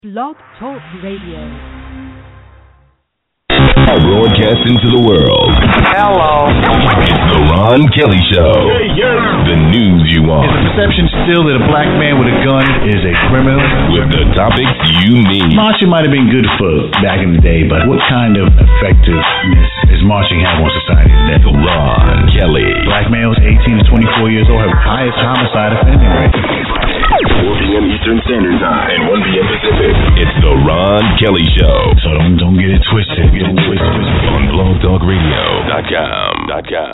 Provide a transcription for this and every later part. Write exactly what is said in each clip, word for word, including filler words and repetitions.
Blog Talk Radio. Broadcasting to the world. Hello. It's the Ron Kelly Show. Hey, yeah. The news you want. Is the perception still that a black man with a gun is a criminal? With the topics you need. Marching might have been good for back in the day, but what kind of effectiveness is marching have on society today? The Ron Kelly. Black males eighteen to twenty-four years old have the highest homicide offending rate. four p.m. Eastern Standard Time and one p.m. Pacific. It's the Ron Kelly Show. So don't, don't get it twisted. Get it twisted. On blog talk radio dot com.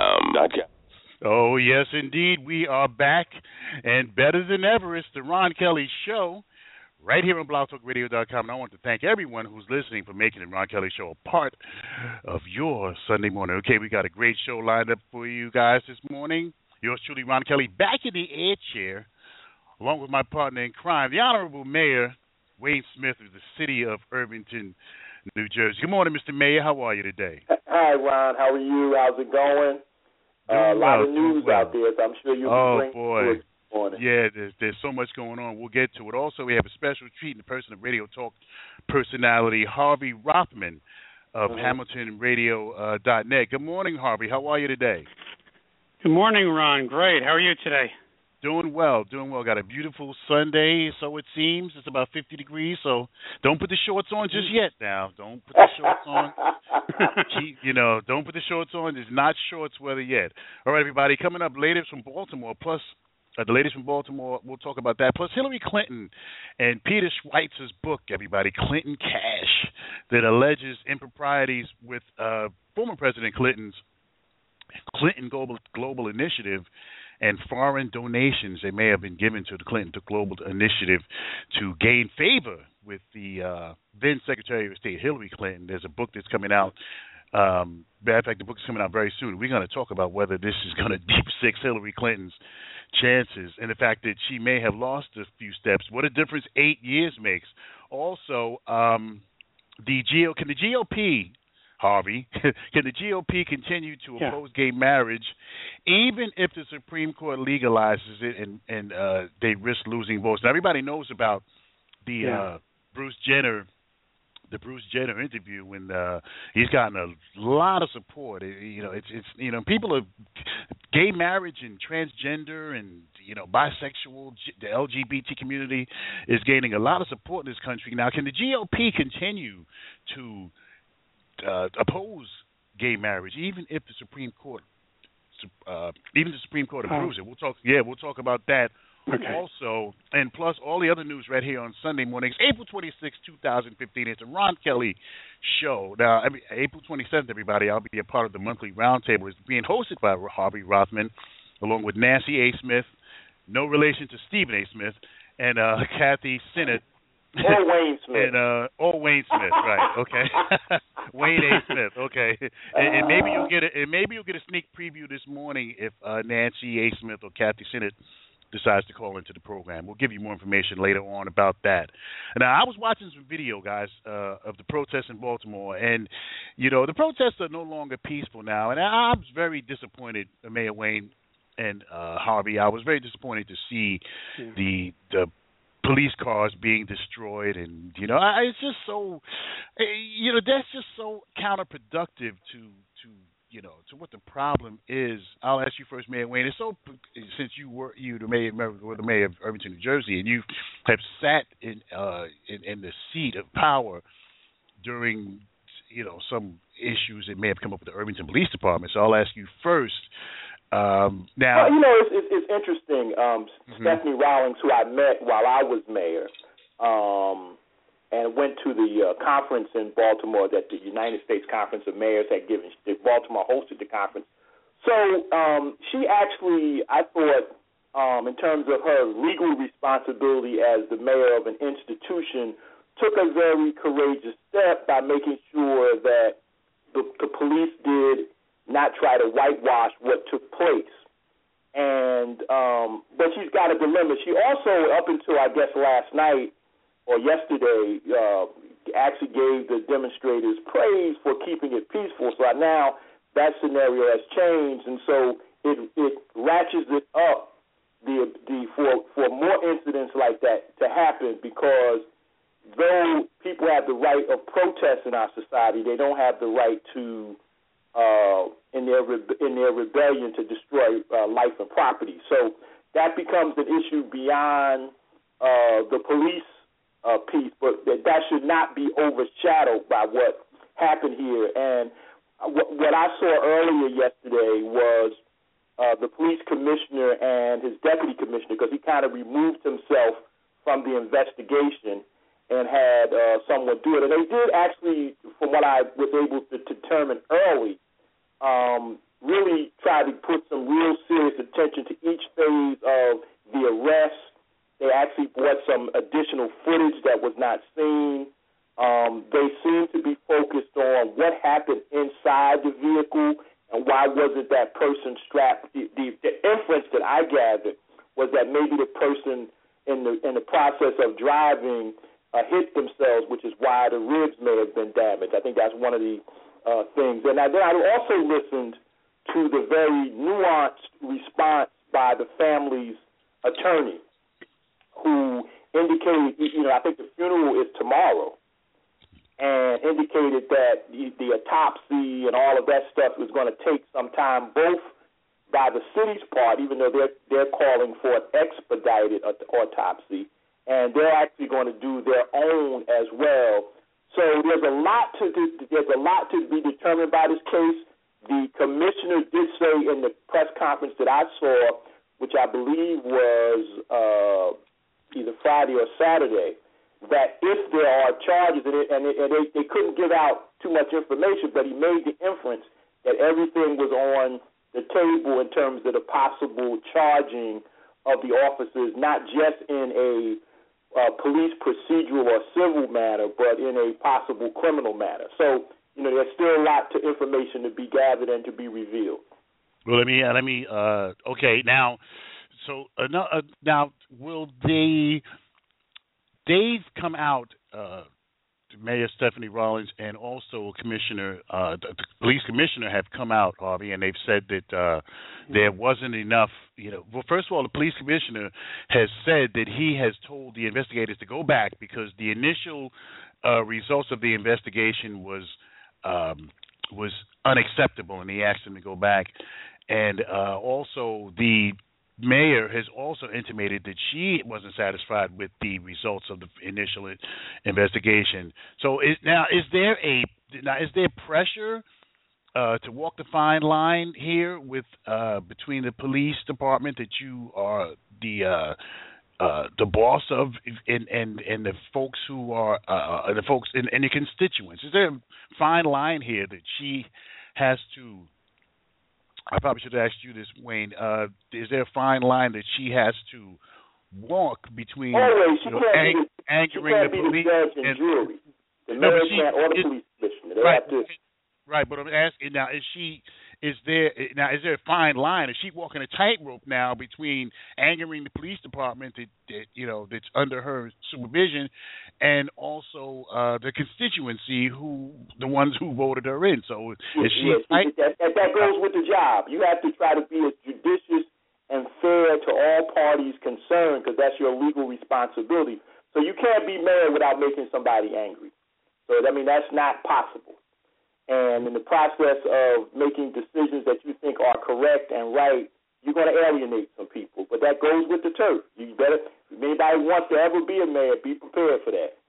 Oh, yes, indeed. We are back, and better than ever, it's the Ron Kelly Show right here on blog talk radio dot com. And I want to thank everyone who's listening for making the Ron Kelly Show a part of your Sunday morning. Okay, we got a great show lined up for you guys this morning. Yours truly, Ron Kelly, back in the air chair, along with my partner in crime, the Honorable Mayor Wayne Smith of the city of Irvington, New Jersey. Good morning, Mister Mayor. How are you today? Hi, Ron. How are you? How's it going? Uh, a lot of news well. out there, so I'm sure you'll oh, be bringing boy. to it this morning. Yeah, there's, there's so much going on. We'll get to it. Also, we have a special treat in the person of Radio Talk personality, Harvey Rothman of mm-hmm. Hamilton Radio dot net. Good morning, Harvey. How are you today? Good morning, Ron. Great. How are you today? Doing well, doing well. Got a beautiful Sunday, so it seems. It's about fifty degrees, so don't put the shorts on just yet now. Don't put the shorts on. Keep, you know, don't put the shorts on. It's not shorts weather yet. All right, everybody. Coming up, latest from Baltimore, plus uh, the latest from Baltimore, we'll talk about that. Plus Hillary Clinton and Peter Schweizer's book, everybody, Clinton Cash, that alleges improprieties with uh, former President Clinton's Clinton Global, Global Initiative and foreign donations that may have been given to the Clinton Global Initiative to gain favor with the uh, then Secretary of State Hillary Clinton. There's a book that's coming out. Um, matter of fact, the book is coming out very soon. We're going to talk about whether this is going to deep six Hillary Clinton's chances and the fact that she may have lost a few steps. What a difference eight years makes. Also, um, the G O can the G O P Harvey, can the G O P continue to yeah. oppose gay marriage even if the Supreme Court legalizes it and, and uh, they risk losing votes? Now, everybody knows about the yeah. uh, Bruce Jenner, the Bruce Jenner interview when uh, he's gotten a lot of support. It, you know, it's it's you know people are gay marriage and transgender and you know bisexual, the L G B T community is gaining a lot of support in this country. Now, can the G O P continue to Uh, oppose gay marriage, even if the Supreme Court, uh, even the Supreme Court approves it? We'll talk. Yeah, we'll talk about that okay. also, and plus all the other news right here on Sunday mornings, April twenty-sixth, twenty fifteen. It's a Ron Kelly show. Now, I mean, April twenty-seventh, everybody, I'll be a part of the monthly roundtable. It's being hosted by Harvey Rothman, along with Nancy A. Smith, no relation to Stephen A. Smith, and uh, Kathy Sinnott. Or Wayne Smith. and, uh, or Wayne Smith, right? Okay, Wayne A. Smith. Okay, and, and maybe you'll get a, and maybe you'll get a sneak preview this morning if uh, Nancy A. Smith or Kathy Sinnott decides to call into the program. We'll give you more information later on about that. Now, I was watching some video, guys, uh, of the protests in Baltimore, and you know the protests are no longer peaceful now, and I, I was very disappointed, Mayor Wayne and uh, Harvey. I was very disappointed to see yeah. the the. police cars being destroyed, and you know, I, it's just so, you know, that's just so counterproductive to to you know to what the problem is. I'll ask you first, Mayor Wayne. It's so since you were you the mayor, were the mayor of Irvington, New Jersey, and you have sat in uh in, in the seat of power during you know some issues that may have come up with the Irvington Police Department. So I'll ask you first. Um, now, well, you know, it's, it's, it's interesting. Um, mm-hmm. Stephanie Rawlings, who I met while I was mayor, um, and went to the uh, conference in Baltimore that the United States Conference of Mayors had given. Baltimore hosted the conference. So um, she actually, I thought, um, in terms of her legal responsibility as the mayor of an institution, took a very courageous step by making sure that the, the police did not try to whitewash what took place. And um, but she's got a dilemma. She also, up until I guess last night or yesterday, uh, actually gave the demonstrators praise for keeping it peaceful. So now that scenario has changed, and so it it ratchets it up the the for for more incidents like that to happen because though people have the right of protest in our society, they don't have the right to, uh, in their re- in their rebellion, to destroy uh, life and property. So that becomes an issue beyond uh, the police uh, piece, but that, that should not be overshadowed by what happened here. And what, what I saw earlier yesterday was uh, the police commissioner and his deputy commissioner, because he kind of removed himself from the investigation and had uh, someone do it. And they did actually, from what I was able to determine early, um, really try to put some real serious attention to each phase of the arrest. They actually brought some additional footage that was not seen. Um, they seem to be focused on what happened inside the vehicle and why wasn't that person strapped. The, the, the inference that I gathered was that maybe the person in the in the process of driving uh, hit themselves, which is why the ribs may have been damaged. I think that's one of the uh, things. And I, then I also listened to the very nuanced response by the family's attorney, who indicated, you know, I think the funeral is tomorrow, and indicated that the, the autopsy and all of that stuff was going to take some time, both by the city's part, even though they're they're calling for an expedited autopsy, and they're actually going to do their own as well. So there's a lot to there's a lot to be determined by this case. The commissioner did say in the press conference that I saw, which I believe was uh, either Friday or Saturday, that if there are charges, and, it, and, it, and they, they couldn't give out too much information, but he made the inference that everything was on the table in terms of the possible charging of the officers, not just in a uh, police procedural or civil matter, but in a possible criminal matter. So, you know, there's still a lot to information to be gathered and to be revealed. Well, let me, uh, let me, uh, okay, now, so, uh, no, uh, now, will they, they've come out, uh, Mayor Stephanie Rawlings and also Commissioner, uh, the police commissioner have come out, Harvey, and they've said that uh, there wasn't enough, you know, well, first of all, the police commissioner has said that he has told the investigators to go back because the initial uh, results of the investigation was um, was unacceptable, and he asked them to go back. And uh, also the mayor has also intimated that she wasn't satisfied with the results of the initial investigation. So is, now, is there a now is there pressure uh, to walk the fine line here with uh, between the police department that you are the uh, uh, the boss of, and and and the folks who are uh, the folks and, and the constituents? Is there a fine line here that she has to? I probably should have asked you this, Wayne. Uh, is there a fine line that she has to walk between Always, she you know, can't ang- be, angering she can't the be police the judge and, and jury? The no, mayor she, can't, or the it, police commissioner. They right, have to. Right, but I'm asking now: is she? Is there now? Is there a fine line? Is she walking a tightrope now between angering the police department that, that you know that's under her supervision, and also uh, the constituency who the ones who voted her in? So is she? Yes, tight- that, that, that goes with the job. You have to try to be as judicious and fair to all parties concerned, because that's your legal responsibility. So you can't be mayor without making somebody angry. So I mean, that's not possible. And in the process of making decisions that you think are correct and right, you're going to alienate some people. But that goes with the turf. You better, if anybody wants to ever be a mayor, be prepared for that.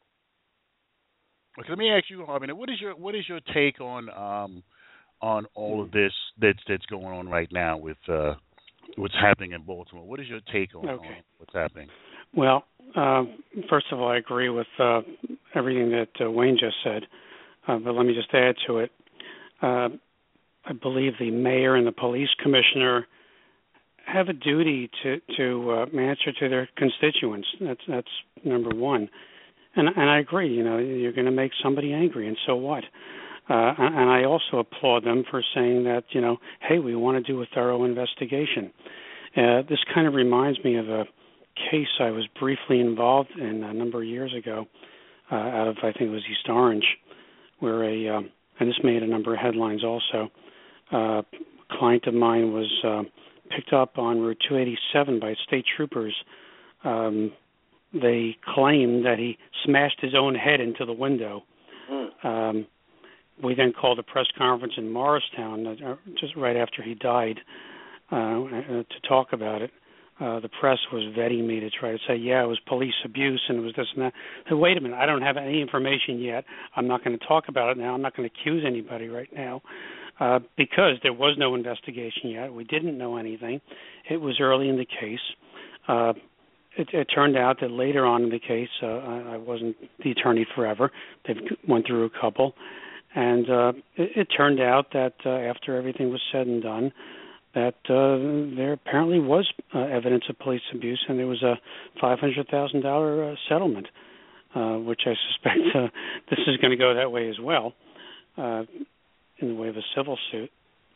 Okay, let me ask you, Harvey. What is your what is your take on um, on all of this that's that's going on right now with uh, what's happening in Baltimore? What is your take on, Okay. on what's happening? Well, uh, first of all, I agree with uh, everything that uh, Wayne just said. Uh, but let me just add to it. Uh, I believe the mayor and the police commissioner have a duty to to uh, answer to their constituents. That's that's number one. And and I agree. You know, you're going to make somebody angry, and so what? Uh, and I also applaud them for saying that, you know, hey, we want to do a thorough investigation. Uh, this kind of reminds me of a case I was briefly involved in a number of years ago, uh, out of I think it was East Orange, where a, um, and this made a number of headlines also, uh, a client of mine was uh, picked up on Route two eighty-seven by state troopers um, they claimed that he smashed his own head into the window. Mm. Um, we then called a press conference in Morristown uh, just right after he died uh, uh, to talk about it. Uh, the press was vetting me to try to say, yeah, it was police abuse and it was this and that. I said, wait a minute, I don't have any information yet. I'm not going to talk about it now. I'm not going to accuse anybody right now uh, because there was no investigation yet. We didn't know anything. It was early in the case. Uh, it, it turned out that later on in the case, uh, I, I wasn't the attorney forever. They went through a couple. And uh, it, it turned out that uh, after everything was said and done, that uh, there apparently was uh, evidence of police abuse, and there was a five hundred thousand dollars uh, settlement, uh, which I suspect uh, this is going to go that way as well, uh, in the way of a civil suit.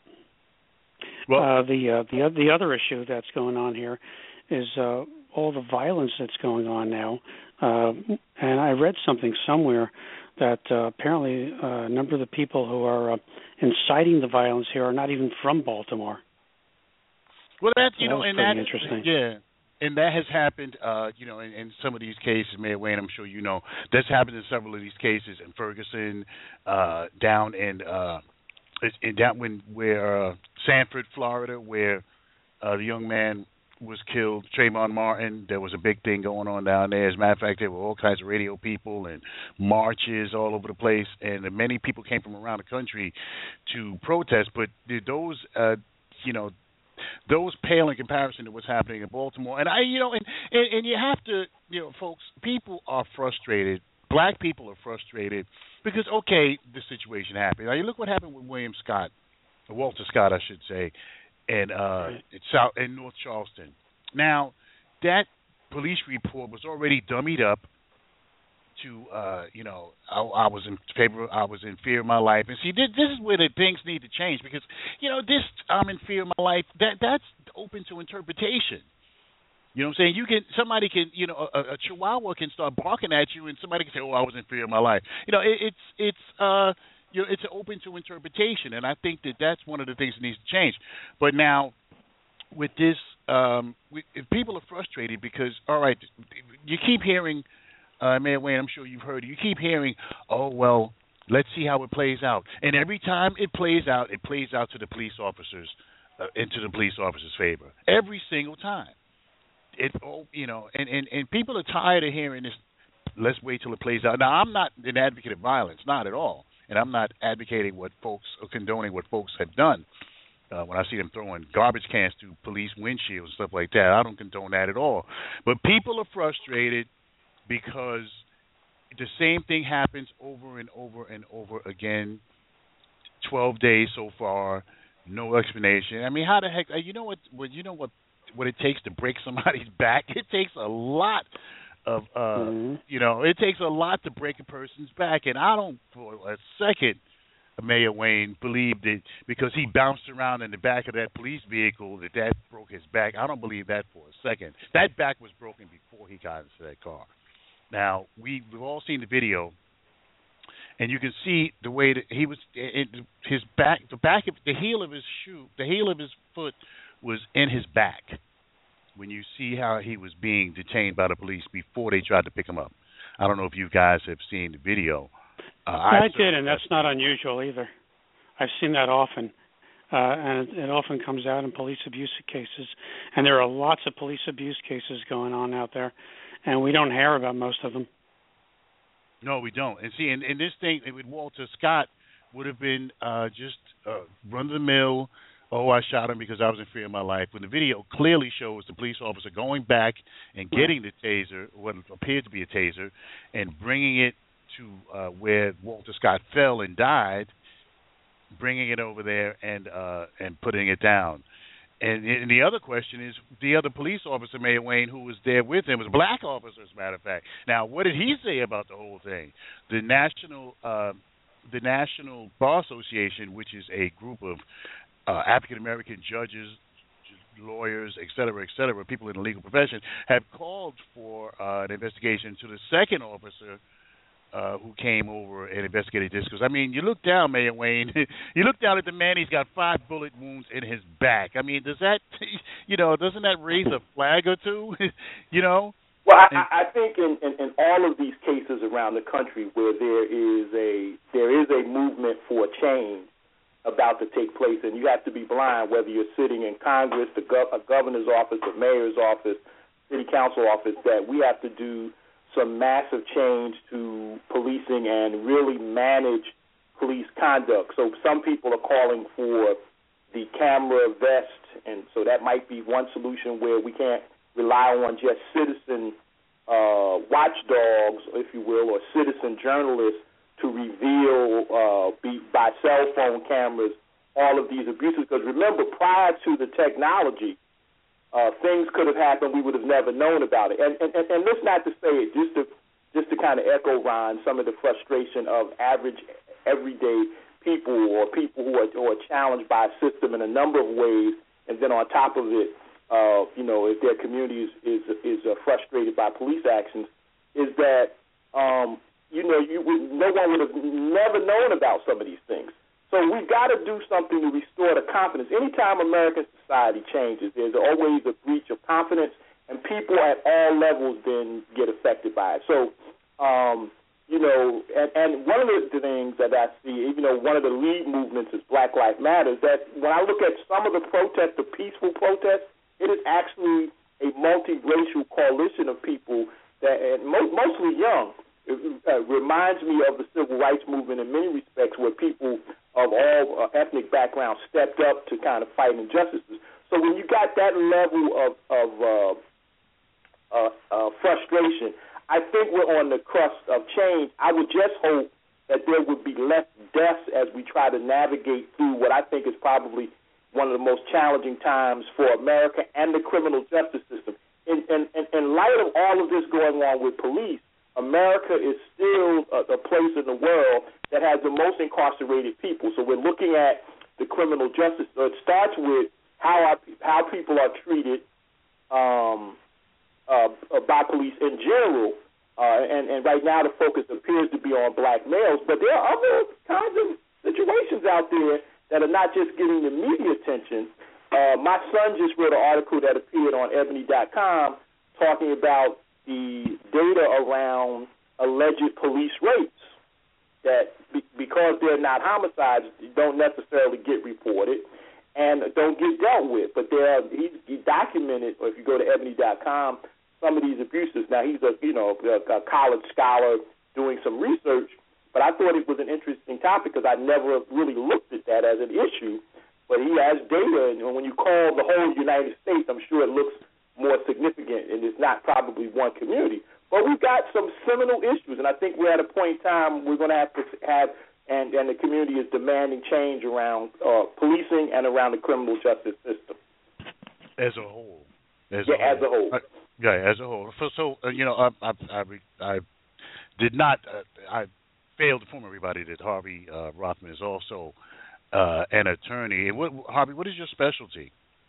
Well, uh, the uh, the the other issue that's going on here is uh, all the violence that's going on now, uh, and I read something somewhere that uh, apparently uh, a number of the people who are uh, inciting the violence here are not even from Baltimore. Well, that's, you that know, and that, interesting. yeah, and that has happened, uh, you know, in, in some of these cases, Mayor Wayne, I'm sure you know, that's happened in several of these cases in Ferguson, uh, down in, uh, in down when where uh, Sanford, Florida, where uh, the young man was killed, Trayvon Martin. There was a big thing going on down there. As a matter of fact, there were all kinds of radio people and marches all over the place, and many people came from around the country to protest. But those, uh, you know, those pale in comparison to what's happening in Baltimore. And I, you know, and, and, and you have to, you know, folks, people are frustrated. Black people are frustrated because, okay, this situation happened. Now, you look what happened with William Scott, or Walter Scott, I should say, and uh, in South in North Charleston. Now, that police report was already dummied up to, uh, you know, I, I was in favor, I was in fear of my life. And see, this, this is where the things need to change because, you know, this I'm in fear of my life. That that's open to interpretation. You know what I'm saying? You can somebody can, you know, a, a chihuahua can start barking at you, and somebody can say, "Oh, I was in fear of my life." You know, it, it's it's uh. You know, it's open to interpretation, and I think that that's one of the things that needs to change. But now, with this, um, we, if people are frustrated because, all right, you keep hearing, uh, Mayor Wayne, I'm sure you've heard it, you keep hearing, oh, well, let's see how it plays out. And every time it plays out, it plays out to the police officers, uh, into the police officers' favor. Every single time. It, oh, you know, and, and, and people are tired of hearing this, let's wait till it plays out. Now, I'm not an advocate of violence, not at all. And I'm not advocating what folks or condoning what folks have done. Uh, when I see them throwing garbage cans through police windshields and stuff like that, I don't condone that at all. But people are frustrated because the same thing happens over and over and over again. Twelve days so far, no explanation. I mean, how the heck? You know what? What you know what? What it takes to break somebody's back? It takes a lot. Of uh, mm-hmm. You know, it takes a lot to break a person's back, and I don't for a second, Mayor Wayne, believe that because he bounced around in the back of that police vehicle that that broke his back. I don't believe that for a second. That back was broken before he got into that car. Now we we've all seen the video, and you can see the way that he was. It, his back, the back of the heel of his shoe, the heel of his foot was in his back. When you see how he was being detained by the police before they tried to pick him up. I don't know if you guys have seen the video. Uh, I, I did, and that's not unusual either. I've seen that often, uh, and it, it often comes out in police abuse cases. And there are lots of police abuse cases going on out there, and we don't hear about most of them. No, we don't. And see, in, in this thing with Walter Scott would have been uh, just uh, run-of-the-mill, oh, I shot him because I was in fear of my life. When the video clearly shows the police officer going back and getting the taser, what appeared to be a taser, and bringing it to uh, where Walter Scott fell and died, bringing it over there and uh, and putting it down. And, and the other question is, the other police officer, Mayor Wayne, who was there with him, was a black officer, as a matter of fact. Now, what did he say about the whole thing? The National, uh, the National Bar Association, which is a group of Uh, African-American judges, lawyers, et cetera, et cetera, people in the legal profession, have called for uh, an investigation to the second officer uh, who came over and investigated this. Because, I mean, you look down, Mayor Wayne, you look down at the man, he's got five bullet wounds in his back. I mean, does that, you know, doesn't that raise a flag or two? You know? Well, I, I think in, in, in all of these cases around the country where there is a there is a movement for change about to take place, and you have to be blind whether you're sitting in Congress, the gov- a governor's office, the mayor's office, city council office, that we have to do some massive change to policing and really manage police conduct. So some people are calling for the camera vest, and so that might be one solution where we can't rely on just citizen uh, watchdogs, if you will, or citizen journalists to reveal uh, be, by cell phone cameras all of these abuses. Because remember, prior to the technology, uh, things could have happened we would have never known about it. And, and, and let's not to say it, just to just to kind of echo, Ron, some of the frustration of average, everyday people or people who are, who are challenged by a system in a number of ways, and then on top of it, Uh, you know, if their community is is, is uh, frustrated by police actions, is that um, you know you would, no one would have never known about some of these things. So we've got to do something to restore the confidence. Anytime American society changes, there's always a breach of confidence, and people at all levels then get affected by it. So, um, you know, and, and one of the things that I see, even though one of the lead movements is Black Lives Matter, that when I look at some of the protests, the peaceful protests, it is actually a multiracial coalition of people that, and mo- mostly young. It uh, reminds me of the civil rights movement in many respects, where people of all uh, ethnic backgrounds stepped up to kind of fight injustices. So when you got that level of, of uh, uh, uh, frustration, I think we're on the cusp of change. I would just hope that there would be less deaths as we try to navigate through what I think is probably one of the most challenging times for America and the criminal justice system. In, in, in light of all of this going on with police, America is still a, a place in the world that has the most incarcerated people. So we're looking at the criminal justice. So it starts with how our, how people are treated um, uh, by police in general, uh, and, and right now the focus appears to be on black males, but there are other kinds of situations out there that are not just getting the media attention. Uh, my son just wrote an article that appeared on ebony dot com talking about the data around alleged police rapes that be, because they're not homicides, don't necessarily get reported and don't get dealt with. But there are, he, he documented, or if you go to ebony dot com, some of these abuses. Now, he's a, you know, a, a college scholar doing some research, but I thought it was an interesting topic because I never really looked at that as an issue. But he has data, and when you call the whole United States, I'm sure it looks more significant, and it's not probably one community. But we've got some seminal issues, and I think we're at a point in time we're going to have to have, and, and the community is demanding change around uh, policing and around the criminal justice system. As a whole. As yeah, a as a whole. Uh, yeah, as a whole. So, so uh, you know, I, I, I, I did not, uh, I failed to inform everybody that Harvey uh, Rothman is also uh, an attorney. What, Harvey, what is your specialty?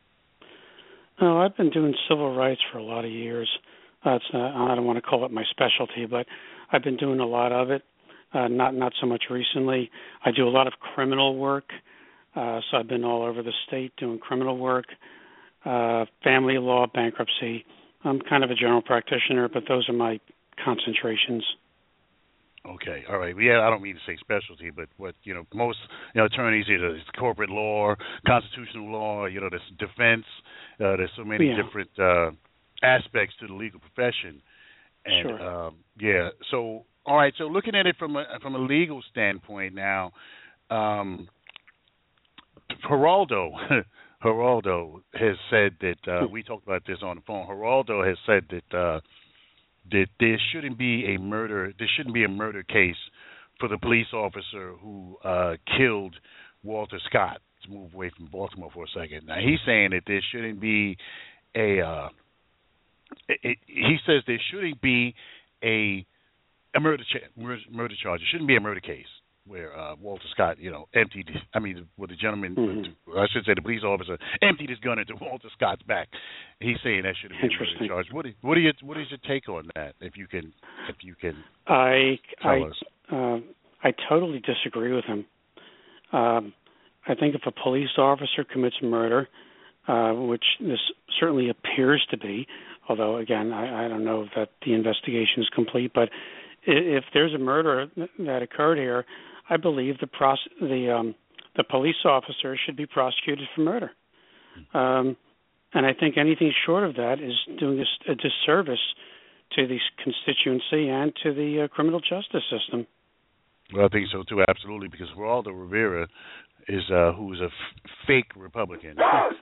Oh, I've been doing civil rights for a lot of years. Uh, it's not, I don't want to call it my specialty, but I've been doing a lot of it. Uh, not not so much recently. I do a lot of criminal work, uh, so I've been all over the state doing criminal work, uh, family law, bankruptcy. I'm kind of a general practitioner, but those are my concentrations. Okay, all right. Yeah, I don't mean to say specialty, but what you know, most you know attorneys, either it's corporate law, constitutional law, you know, there's defense. Uh, there's so many yeah. different uh, aspects to the legal profession, and sure. um, yeah. So, all right. So, looking at it from a from a legal standpoint now, um, Geraldo, Geraldo has said that uh, we talked about this on the phone. Geraldo has said that. Uh, that there shouldn't be a murder there shouldn't be a murder case for the police officer who uh, killed Walter Scott. Let's move away from Baltimore for a second. Now he's saying that there shouldn't be a uh, it, it, he says there shouldn't be a a murder cha- murder, murder charge. It shouldn't be a murder case where uh, Walter Scott, you know, emptied. I mean, with the gentleman, mm-hmm. I should say, the police officer emptied his gun into Walter Scott's back. He's saying that should be a murder charge. What, what are your What is your take on that? If you can, if you can, I tell I us. Uh, I totally disagree with him. Um, I think if a police officer commits murder, uh, which this certainly appears to be, although, again, I, I don't know that the investigation is complete. But if there's a murder that occurred here, I believe the pros- the um, the police officer should be prosecuted for murder. Um, and I think anything short of that is doing a, a disservice to the constituency and to the uh, criminal justice system. Well, I think so too, absolutely, because Geraldo Rivera is uh, who's a f- fake Republican,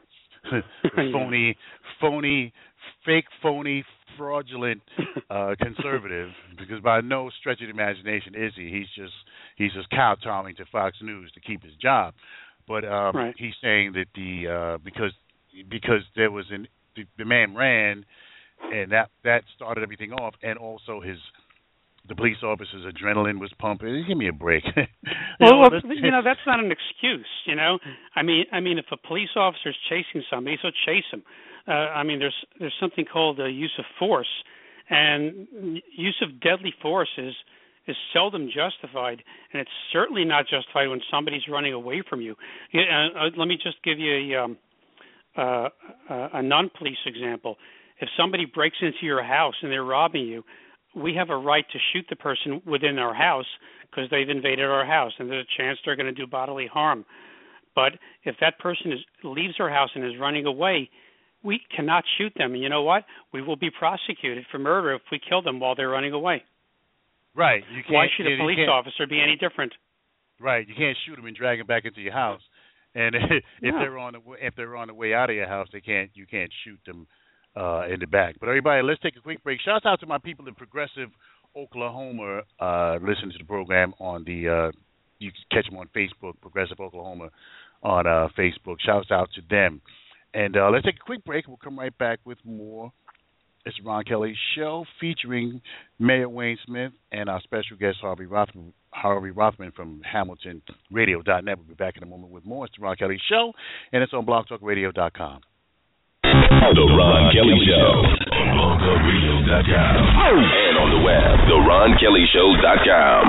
phony, phony, fake, phony, fraudulent uh, conservative. Because by no stretch of the imagination is he. He's just he's just kowtowing to Fox News to keep his job. But um, right. he's saying that the uh, because because there was an the, the man ran, and that that started everything off, and also his. The police officer's adrenaline was pumping. Give me a break. you well, know, well you know that's not an excuse. You know, I mean, I mean, if a police officer's chasing somebody, so chase him. Uh, I mean, there's there's something called the use of force, and use of deadly force is is seldom justified, and it's certainly not justified when somebody's running away from you. Uh, uh, let me just give you a um, uh, a non-police example. If somebody breaks into your house and they're robbing you, we have a right to shoot the person within our house because they've invaded our house, and there's a chance they're going to do bodily harm. But if that person is, leaves our house and is running away, we cannot shoot them. And you know what? We will be prosecuted for murder if we kill them while they're running away. Right. You can't, Why should a you, police you officer be any different? Right. You can't shoot them and drag them back into your house. And if no. they're on the if they're on the way out of your house, they can't. You can't shoot them uh, in the back. But everybody, let's take a quick break. Shouts out to my people in Progressive Oklahoma. Uh, listen to the program on the. Uh, you can catch them on Facebook, Progressive Oklahoma, on uh, Facebook. Shouts out to them. And uh, let's take a quick break. We'll come right back with more. It's the Ron Kelly Show featuring Mayor Wayne Smith and our special guest, Harvey Rothman, Harvey Rothman from Hamilton Radio dot net. We'll be back in a moment with more. It's the Ron Kelly Show, and it's on blog talk radio dot com. The Ron Kelly Show on blog talk radio dot com and on the web, the ron kelly show dot com.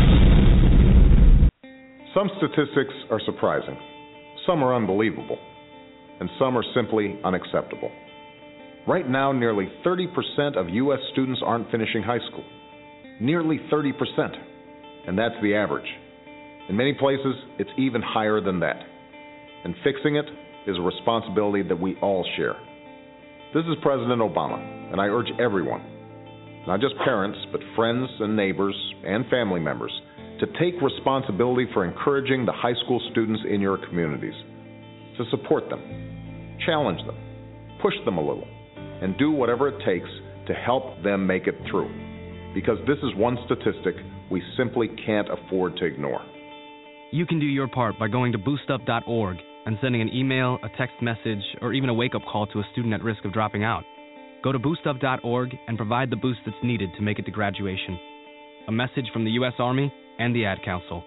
Some statistics are surprising, some are unbelievable, and some are simply unacceptable. Right now, nearly thirty percent of U S students aren't finishing high school. Nearly thirty percent. And that's the average. In many places, it's even higher than that. And fixing it is a responsibility that we all share. This is President Obama, and I urge everyone, not just parents, but friends and neighbors and family members, to take responsibility for encouraging the high school students in your communities, to support them, challenge them, push them a little, and do whatever it takes to help them make it through. Because this is one statistic we simply can't afford to ignore. You can do your part by going to boost up dot org and sending an email, a text message, or even a wake-up call to a student at risk of dropping out. Go to boost up dot org and provide the boost that's needed to make it to graduation. A message from the U S Army and the Ad Council.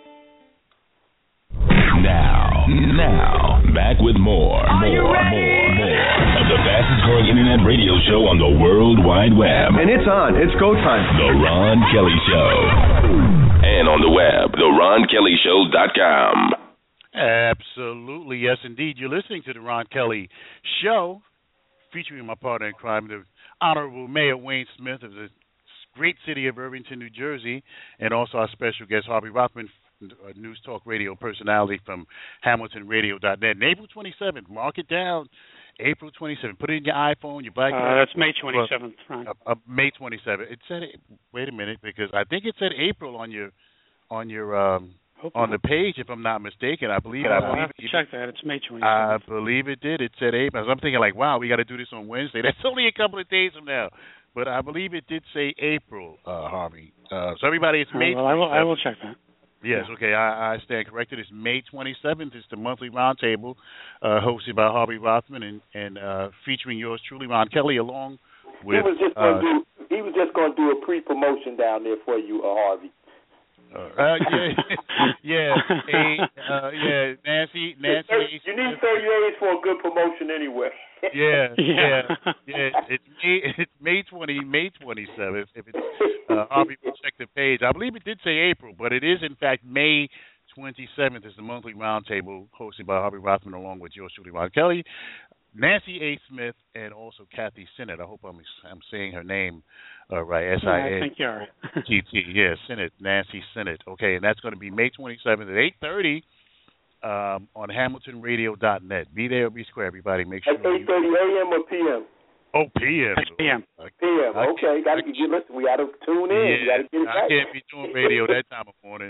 Now, now, back with more, Are more, you ready? more, more of the fastest growing internet radio show on the World Wide Web. And it's on. It's go time. The Ron Kelly Show. And on the web, the ron kelly show dot com. Absolutely, yes, indeed. You're listening to the Ron Kelly Show, featuring my partner in crime, the Honorable Mayor Wayne Smith of the great city of Irvington, New Jersey, and also our special guest, Harvey Rothman, a news talk radio personality from Hamilton Radio dot net. And April twenty-seventh, mark it down. April twenty-seventh. Put it in your iPhone, your BlackBerry. Uh, that's May twenty-seventh, Ron. Uh, uh, May twenty-seventh. It said, wait a minute, because I think it said April on your on your um, on the page, if I'm not mistaken. I believe. I I'll believe have to it, check that. It's May twenty-seventh. I believe it did. It said April. So I'm thinking like, wow, we got to do this on Wednesday. That's only a couple of days from now. But I believe it did say April, uh, Harvey. Uh, so everybody, it's May. Oh, well, I will. I will check that. Yes, yeah. okay, I, I stand corrected. It's May twenty-seventh. It's the monthly roundtable uh, hosted by Harvey Rothman and, and uh, featuring yours truly, Ron Kelly, along with. He was just uh, going to do. He was just going to do a pre-promotion down there for you, uh, Harvey. Uh, yeah, yeah, hey, uh, yeah, Nancy, Nancy. You need thirty days for a good promotion anyway. Yeah, yeah, yeah, yeah. It's May, it's May twenty, May twenty seventh. If it's uh, Harvey will check the page. I believe it did say April, but it is in fact May twenty seventh. Is the monthly roundtable hosted by Harvey Rothman along with yours truly, Ron Kelly. Nancy A. Smith and also Kathy Sennett. I hope I'm I'm saying her name uh, right. S I N. Yeah, I think you are. T T. Yeah, Sennett. Nancy Sennett. Okay, and that's going to be May twenty-seventh at eight thirty um, on Hamilton Radio dot net. Be there or be square, everybody. Make sure. At eight thirty a.m. or p m. Oh, P M. P M. P M. Okay, got to get listen. We got to tune in. Yeah, we got to get it I right. can't be doing radio that time of morning.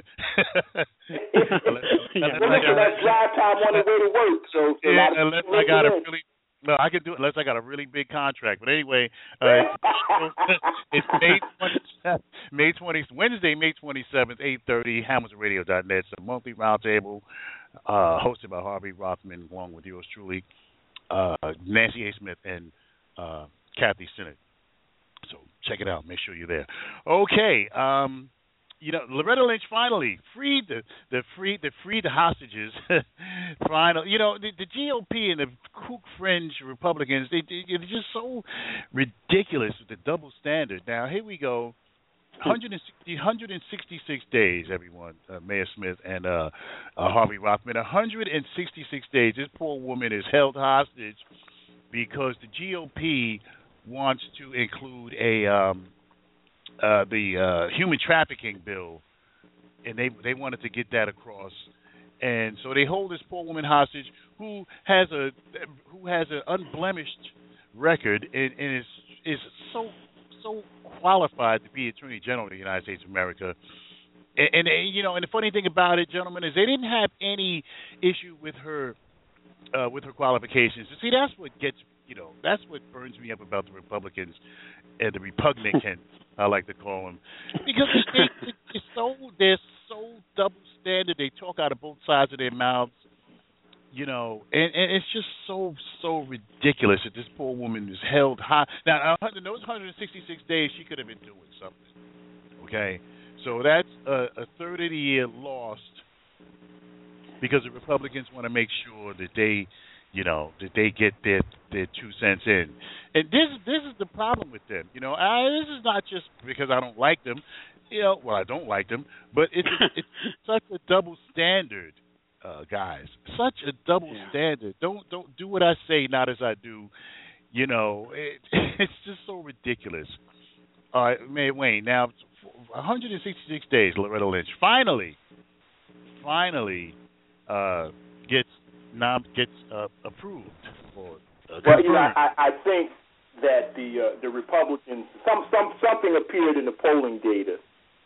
unless, yeah. Listen, that's drive time on the way to work. So, so yeah, unless I got a in. really no, I can do it unless I got a really big contract. But anyway, uh, it's, it's May twenty-seventh, May twentieth, Wednesday, May twenty-seventh, eight thirty, Hamilton Radio dot net. It's a monthly roundtable uh, hosted by Harvey Rothman, along with yours truly, uh, Nancy A. Smith, and Uh, Kathy Sennett. So check it out. Make sure you're there. Okay. Um, you know, Loretta Lynch finally freed the the free the freed the hostages. Finally, you know, the, the G O P and the kook fringe Republicans, they, they they're just so ridiculous with the double standard. Now here we go. one hundred sixty, one hundred sixty-six days, everyone, uh, Mayor Smith and uh, uh, Harvey Rothman. one hundred sixty-six days. This poor woman is held hostage because the G O P wants to include a um, uh, the uh, human trafficking bill, and they they wanted to get that across, and so they hold this poor woman hostage who has a who has an unblemished record and, and is is so so qualified to be Attorney General of the United States of America. And, and you know, and the funny thing about it, gentlemen, is they didn't have any issue with her. Uh, with her qualifications. See, that's what gets, you know, that's what burns me up about the Republicans and the Republicans, I like to call them. Because they, they're, so, they're so double standard. They talk out of both sides of their mouths, you know, and, and it's just so, so ridiculous that this poor woman is held high. Now, in those one hundred sixty-six days, she could have been doing something, okay? So that's a, a third of the year lost, because the Republicans want to make sure that they, you know, that they get their their two cents in. And this this is the problem with them. You know, I, this is not just because I don't like them. You know, well, I don't like them, but it's it's such a double standard, uh, guys. Such a double yeah. standard. Don't don't do what I say, not as I do. You know, it, it's just so ridiculous. All right, Mayor Wayne. Now, one hundred sixty-six days, Loretta Lynch finally, finally. Uh, gets nom- gets uh, approved or uh, well, you know, I, I think that the uh, the Republicans some some something appeared in the polling data,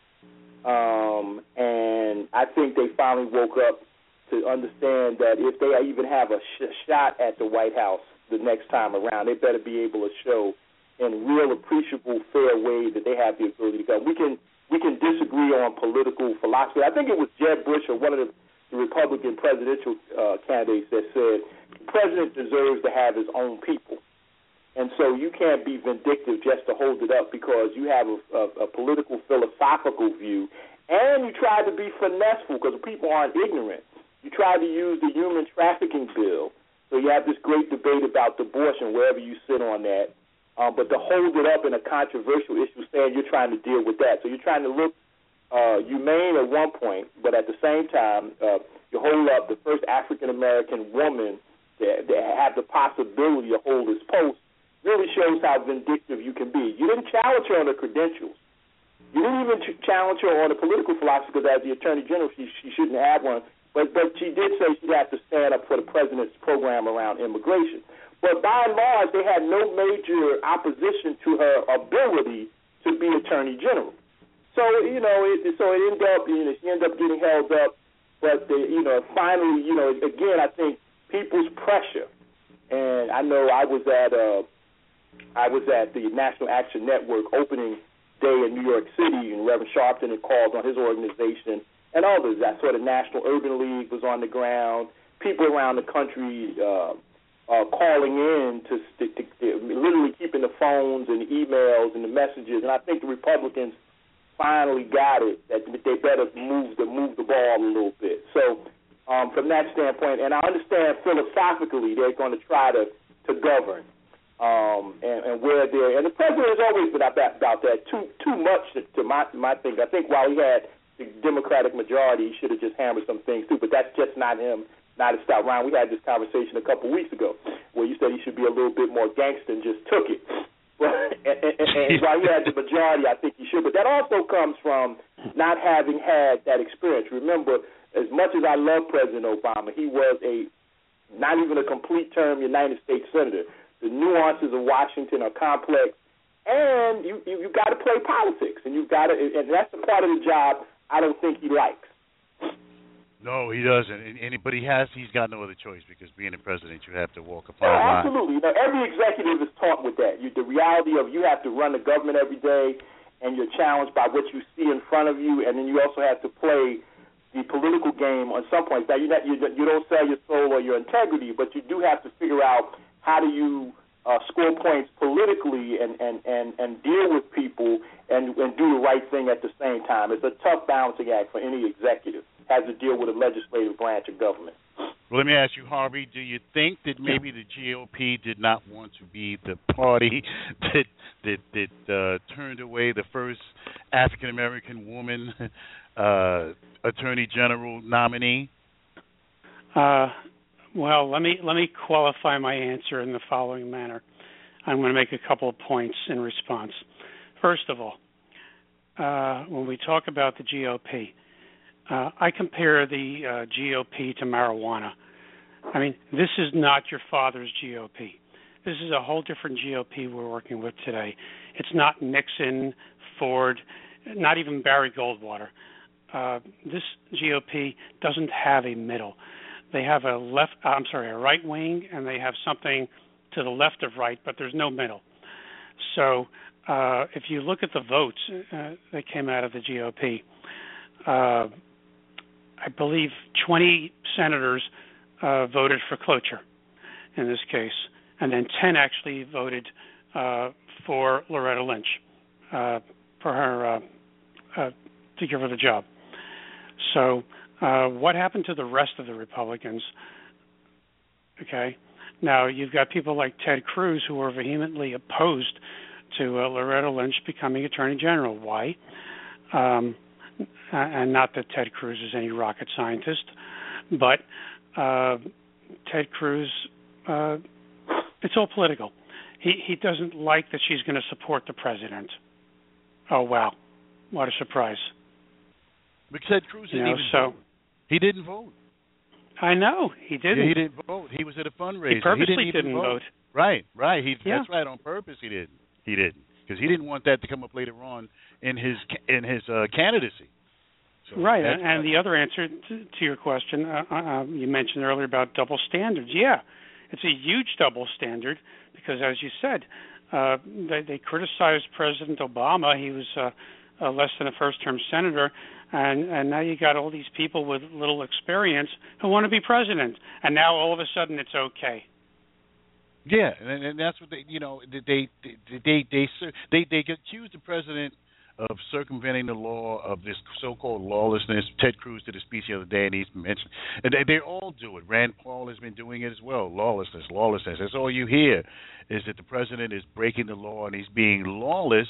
um, and I think they finally woke up to understand that if they even have a sh- shot at the White House the next time around, they better be able to show in real appreciable, fair way that they have the ability to go. We can we can disagree on political philosophy. I think it was Jeb Bush or one of the the Republican presidential uh, candidates that said the president deserves to have his own people. And so you can't be vindictive just to hold it up because you have a, a, a political, philosophical view, and you try to be finesseful because people aren't ignorant. You try to use the human trafficking bill. So you have this great debate about abortion, wherever you sit on that. Um, but to hold it up in a controversial issue, saying you're trying to deal with that. So you're trying to look Uh, humane at one point, but at the same time, uh, you hold up the first African-American woman that, that had the possibility to hold this post, really shows how vindictive you can be. You didn't challenge her on the credentials. You didn't even ch- challenge her on the political philosophy, because as the Attorney General, she, she shouldn't have one. But, but she did say she'd have to stand up for the president's program around immigration. But by and large, they had no major opposition to her ability to be Attorney General. So, you know, it, so it ended up, you know, she ended up getting held up. But, the, you know, finally, you know, again, I think people's pressure. And I know I was at uh, I was at the National Action Network opening day in New York City, and Reverend Sharpton had called on his organization and others. I saw the National Urban League was on the ground. People around the country uh, uh, calling in to, to, to, to literally keeping the phones and the emails and the messages. And I think the Republicans finally got it that they better move the move the ball a little bit. So um, from that standpoint, and I understand philosophically they're going to try to to govern, um, and, and where they're and the president has always been about, about that too too much to, to my my thing. I think while he had the Democratic majority, he should have just hammered some things too. But that's just not him, not to stop, Ryan, we had this conversation a couple of weeks ago where you said he should be a little bit more gangster and just took it. and, and, and, and while he had the majority, I think he should. But that also comes from not having had that experience. Remember, as much as I love President Obama, he was a not even a complete term United States senator. The nuances of Washington are complex, and you you, you got to play politics, and you got to, and that's the part of the job I don't think he likes. No, he doesn't. And, and, but he has. He's got no other choice because being a president, you have to walk a fine yeah, line. Absolutely. You know, every executive is taught with that. You, the reality of you have to run the government every day, and you're challenged by what you see in front of you, and then you also have to play the political game on some points. Now, you not, you, you don't sell your soul or your integrity, but you do have to figure out how do you uh, score points politically and, and, and, and deal with people and, and do the right thing at the same time. It's a tough balancing act for any executive. Has to deal with a legislative branch of government. Well, let me ask you, Harvey, do you think that maybe the G O P did not want to be the party that that, that uh, turned away the first African-American woman uh, Attorney General nominee? Uh, well, let me let me qualify my answer in the following manner. I'm going to make a couple of points in response. First of all, uh, when we talk about the G O P, Uh, I compare the uh, G O P to marijuana. I mean, this is not your father's G O P. This is a whole different G O P we're working with today. It's not Nixon, Ford, not even Barry Goldwater. Uh, this G O P doesn't have a middle. They have a left, uh, I'm sorry, a right wing, and they have something to the left of right, but there's no middle. So uh, if you look at the votes uh, that came out of the G O P, uh, I believe twenty senators uh, voted for cloture in this case, and then ten actually voted uh, for Loretta Lynch uh, for her uh, uh, to give her the job. So, uh, what happened to the rest of the Republicans? Okay, now you've got people like Ted Cruz who are vehemently opposed to uh, Loretta Lynch becoming Attorney General. Why? Um, and not that Ted Cruz is any rocket scientist, but uh, Ted Cruz, uh, it's all political. He he doesn't like that she's going to support the president. Oh, wow. What a surprise. But Ted Cruz didn't you know, even so, vote. He didn't vote. I know. He didn't. Yeah, he didn't vote. He was at a fundraiser. He purposely he didn't, even didn't vote. vote. Right, right. He, yeah. That's right. On purpose he didn't. He didn't. Because he didn't want that to come up later on in his in his uh, candidacy. So right, and, and the other answer to, to your question, uh, uh, you mentioned earlier about double standards. Yeah, it's a huge double standard because, as you said, uh, they, they criticized President Obama. He was uh, uh, less than a first-term senator, and, and now you got all these people with little experience who want to be president, and now all of a sudden it's okay. Yeah, and, and that's what they, you know, they they they they they they, they accuse the president of circumventing the law of this so-called lawlessness. Ted Cruz did a speech the other day, and he's mentioned, and they, they all do it. Rand Paul has been doing it as well. Lawlessness, lawlessness. That's all you hear is that the president is breaking the law and he's being lawless.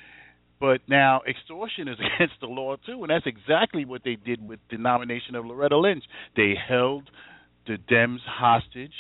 But now extortion is against the law too, and that's exactly what they did with the nomination of Loretta Lynch. They held the Dems hostage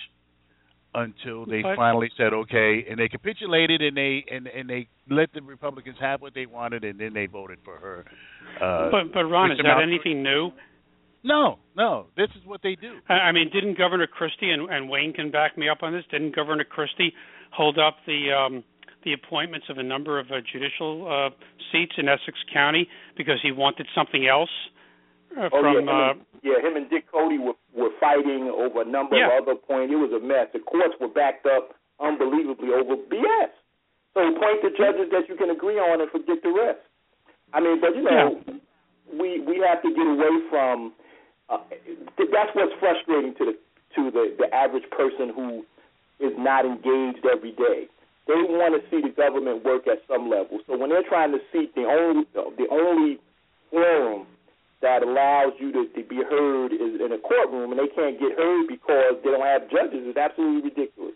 until they but, finally said okay, and they capitulated, and they and, and they let the Republicans have what they wanted, and then they voted for her. Uh, but but Ron, is that Mount- anything new? No, no. This is what they do. I mean, didn't Governor Christie, and, and Wayne can back me up on this, didn't Governor Christie hold up the um, the appointments of a number of uh, judicial uh, seats in Essex County because he wanted something else uh, oh, from... Yeah, him, uh, and, yeah, him and Dick Cody were, were fighting over a number yeah. of other points. It was a mess. The courts were backed up unbelievably over B S. So point the judges that you can agree on and forget the rest. I mean, but, you know, yeah. we we have to get away from... Uh, that's what's frustrating to the to the, the average person who is not engaged every day. They want to see the government work at some level. So when they're trying to seek the only the only forum that allows you to, to be heard is in a courtroom, and they can't get heard because they don't have judges, is absolutely ridiculous.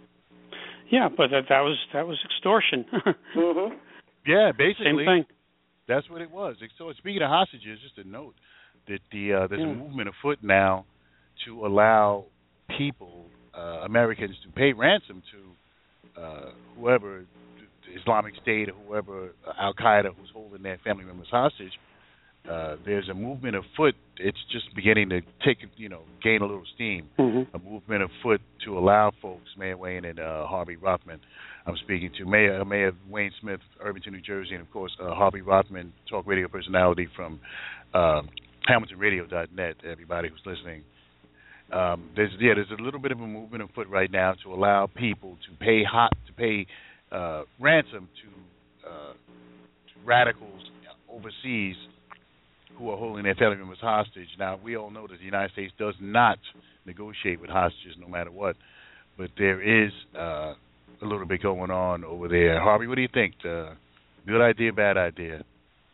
Yeah, but that, that was that was extortion. mm-hmm. Yeah, basically. Same thing. That's what it was. So speaking of hostages, just a note that the uh, there's yeah. a movement afoot now to allow people, uh, Americans, to pay ransom to uh, whoever, the Islamic State or whoever, uh, Al Qaeda, who's holding their family members hostage. Uh, there's a movement afoot. It's just beginning to take, you know, gain a little steam. Mm-hmm. A movement afoot to allow folks, Mayor Wayne and uh, Harvey Rothman. I'm speaking to Mayor Mayor Wayne Smith, Irvington, New Jersey, and of course uh, Harvey Rothman, talk radio personality from uh, Hamilton Radio dot net. Everybody who's listening, um, there's yeah, there's a little bit of a movement afoot right now to allow people to pay hot to pay uh, ransom to, uh, to radicals overseas who are holding their family members hostage. Now, we all know that the United States does not negotiate with hostages no matter what, but there is uh, a little bit going on over there. Harvey, what do you think? Uh, good idea, bad idea?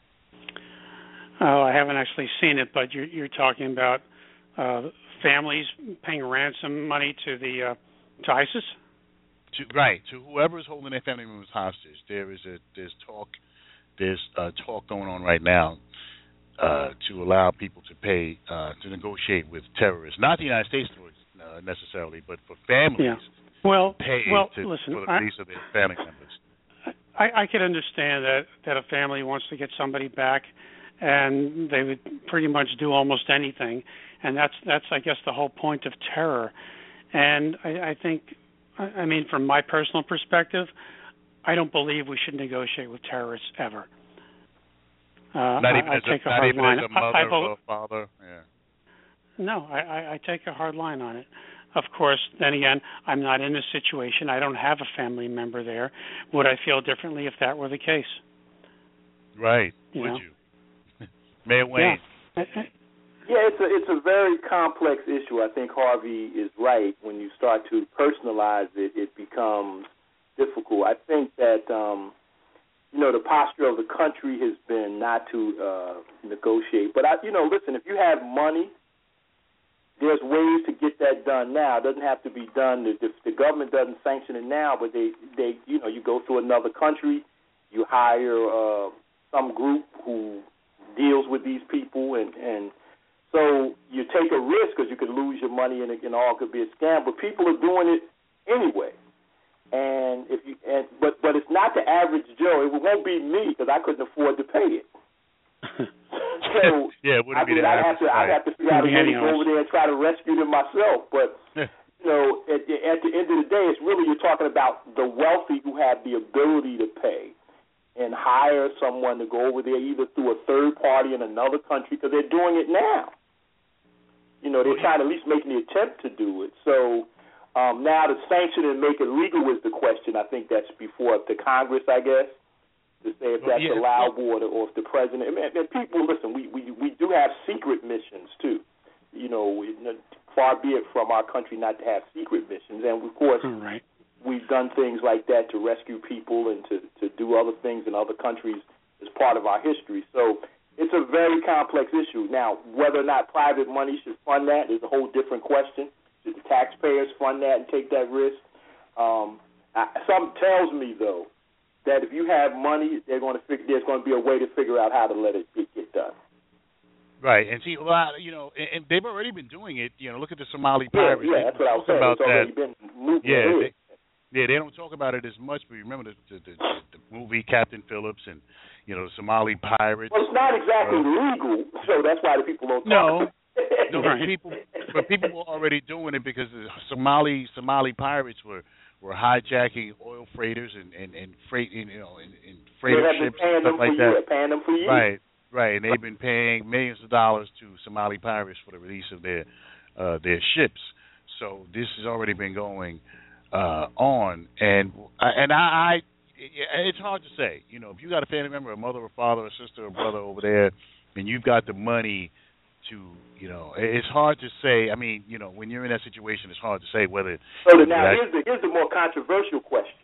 Oh, I haven't actually seen it, but you're, you're talking about uh, families paying ransom money to the uh, to ISIS? To, right, to whoever is holding their family members hostage. There is a there's talk there's uh, talk going on right now. Uh, to allow people to pay, uh, to negotiate with terrorists, not the United States uh, necessarily, but for families, yeah. well, pay well, to, listen, for the release of their family members. I, I could understand that, that a family wants to get somebody back, and they would pretty much do almost anything, and that's that's I guess the whole point of terror. And I, I think, I mean, from my personal perspective, I don't believe we should negotiate with terrorists ever. Uh, not even, I, I as, take a, a not hard even line. as a mother I, I or a father? Yeah. No, I, I, I take a hard line on it. Of course, then again, I'm not in a situation. I don't have a family member there. Would I feel differently if that were the case? Right. You Would know? you? Mayor Wayne. Yeah. Yeah, it's a it's a very complex issue. I think Harvey is right. When you start to personalize it, it becomes difficult. I think that um, you know, the posture of the country has been not to uh, negotiate. But, I, you know, listen, if you have money, there's ways to get that done now. It doesn't have to be done. The, the government doesn't sanction it now, but they, they, you know, you go to another country, you hire uh, some group who deals with these people, and, and so you take a risk because you could lose your money and it and all could be a scam. But people are doing it anyway. And if you, and, but but it's not the average Joe. It won't be me because I couldn't afford to pay it. So yeah, it wouldn't I be mean, the I have to I have to figure out a way to go over there and try to rescue them myself. But you know, at, at the end of the day, it's really you're talking about the wealthy who have the ability to pay and hire someone to go over there either through a third party in another country because they're doing it now. You know, they're trying to at least make the attempt to do it. So. Um, now to sanction and make it legal is the question. I think that's before the Congress, I guess, to say if that's yeah. allowable or, or if the president. I mean, and people, listen, we, we we do have secret missions too. You know, we, far be it from our country not to have secret missions, and of course, right. we've done things like that to rescue people and to to do other things in other countries as part of our history. So it's a very complex issue. Now, whether or not private money should fund that is a whole different question. Should the taxpayers fund that and take that risk? Um, I, something tells me, though, that if you have money, they're going to figure, there's going to be a way to figure out how to let it get, get done. Right, and see, well, you know, and, and they've already been doing it. You know, look at the Somali pirates. Yeah, yeah that's what I was saying. About it's already that. been moving yeah, ahead. They, yeah, they don't talk about it as much, but remember the, the, the, the movie Captain Phillips and, you know, the Somali pirates. Well, it's not exactly uh, legal, so that's why the people don't talk no. about it. No, but people, but people were already doing it because the Somali Somali pirates were, were hijacking oil freighters and, and, and freight, you know, and, and freighter ships and stuff like that. Paying them for years. Right, right, and they've been paying millions of dollars to Somali pirates for the release of their uh, their ships. So this has already been going uh, on, and and I, I, it's hard to say. You know, if you got a family member, a mother, or father, or sister, or brother over there, and you've got the money to, you know, it's hard to say. I mean, you know, when you're in that situation, it's hard to say whether. So now here's the here's the more controversial question: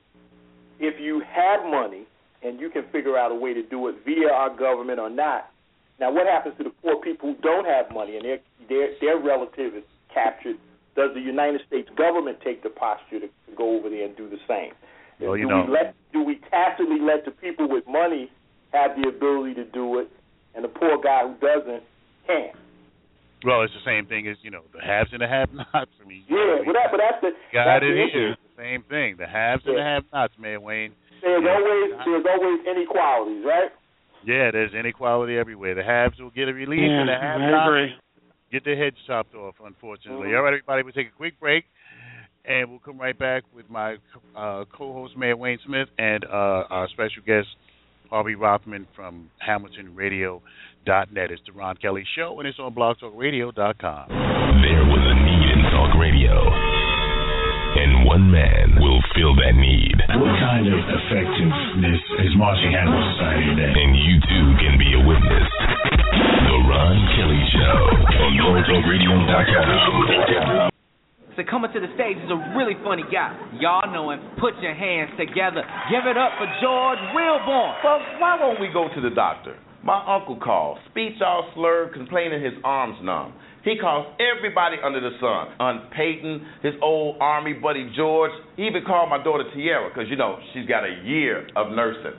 if you have money and you can figure out a way to do it via our government or not, now what happens to the poor people who don't have money and their their their relative is captured? Does the United States government take the posture to, to go over there and do the same? Well, you do know, we let do we tacitly let the people with money have the ability to do it, and the poor guy who doesn't can't? Well, it's the same thing as, you know, the haves and the have-nots. I mean, yeah, but, that, but that's the got that's it the here. issue. It's the same thing. The haves yeah. and the have-nots, Mayor Wayne. There's yeah. always there's always inequalities, right? Yeah, there's inequality everywhere. The haves will get a relief, yeah, and the I have-nots agree. get their heads chopped off, unfortunately. Mm-hmm. All right, everybody, we'll take a quick break, and we'll come right back with my uh, co-host, Mayor Wayne Smith, and uh, our special guest, Harvey Rothman from Hamilton Radio dot net. It's the Ron Kelly Show, and it's on blog talk radio dot com. There was a need in talk radio, and one man will fill that need. What kind of effectiveness is Marching Animal Society today? And you too can be a witness. The Ron Kelly Show on blog talk radio dot com. So coming to the stage is a really funny guy. Y'all know him. Put your hands together. Give it up for George Wilborn. Folks, why won't we go to the doctor? My uncle called, speech all slurred, complaining his arms numb. He calls everybody under the sun. Aunt Peyton, his old army buddy George. He even called my daughter Tiara, because, you know, she's got a year of nursing.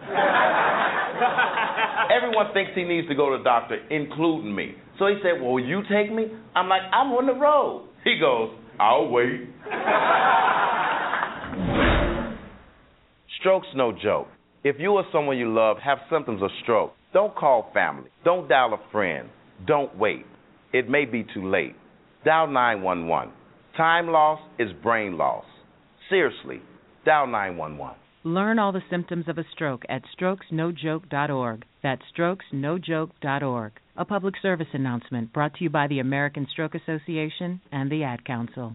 Everyone thinks he needs to go to the doctor, including me. So he said, well, will you take me? I'm like, I'm on the road. He goes, I'll wait. Stroke's no joke. If you or someone you love have symptoms of stroke, don't call family. Don't dial a friend. Don't wait. It may be too late. Dial nine one one. Time loss is brain loss. Seriously, dial nine one one. Learn all the symptoms of a stroke at strokes no joke dot org. That's strokes no joke dot org. A public service announcement brought to you by the American Stroke Association and the Ad Council.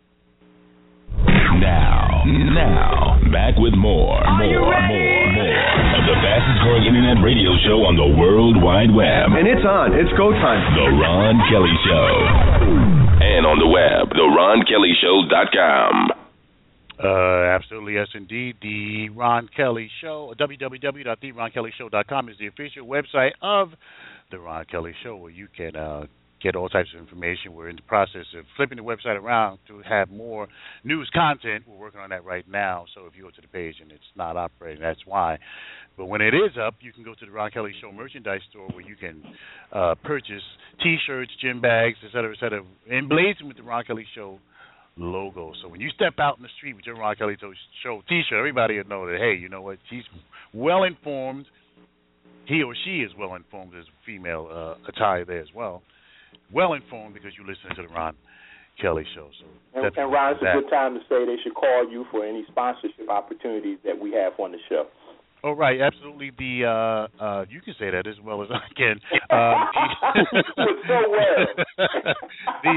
Now, now, back with more, Are more, you ready? more, more of the fastest growing internet radio show on the World Wide Web. And it's on. It's go time. The Ron Kelly Show. And on the web, the ron kelly show dot com. Uh, absolutely, yes, indeed. The Ron Kelly Show, w w w dot the ron kelly show dot com is the official website of the Ron Kelly Show, where you can uh, get all types of information. We're in the process of flipping the website around to have more news content. We're working on that right now, so if you go to the page and it's not operating, that's why. But when it is up, you can go to the Ron Kelly Show merchandise store, where you can uh, purchase T-shirts, gym bags, et cetera, et cetera, emblazoned with the Ron Kelly Show logo. So when you step out in the street with your Ron Kelly Show T-shirt, everybody will know that, hey, you know what, she's well informed. He or she is well informed. There's female uh, attire there as well. Well informed because you listen to the Ron Kelly Show. So and, and Ron, it's a good time to say they should call you for any sponsorship opportunities that we have on the show. Oh, right, absolutely. The uh, uh, you can say that as well as I can. Um, so well. the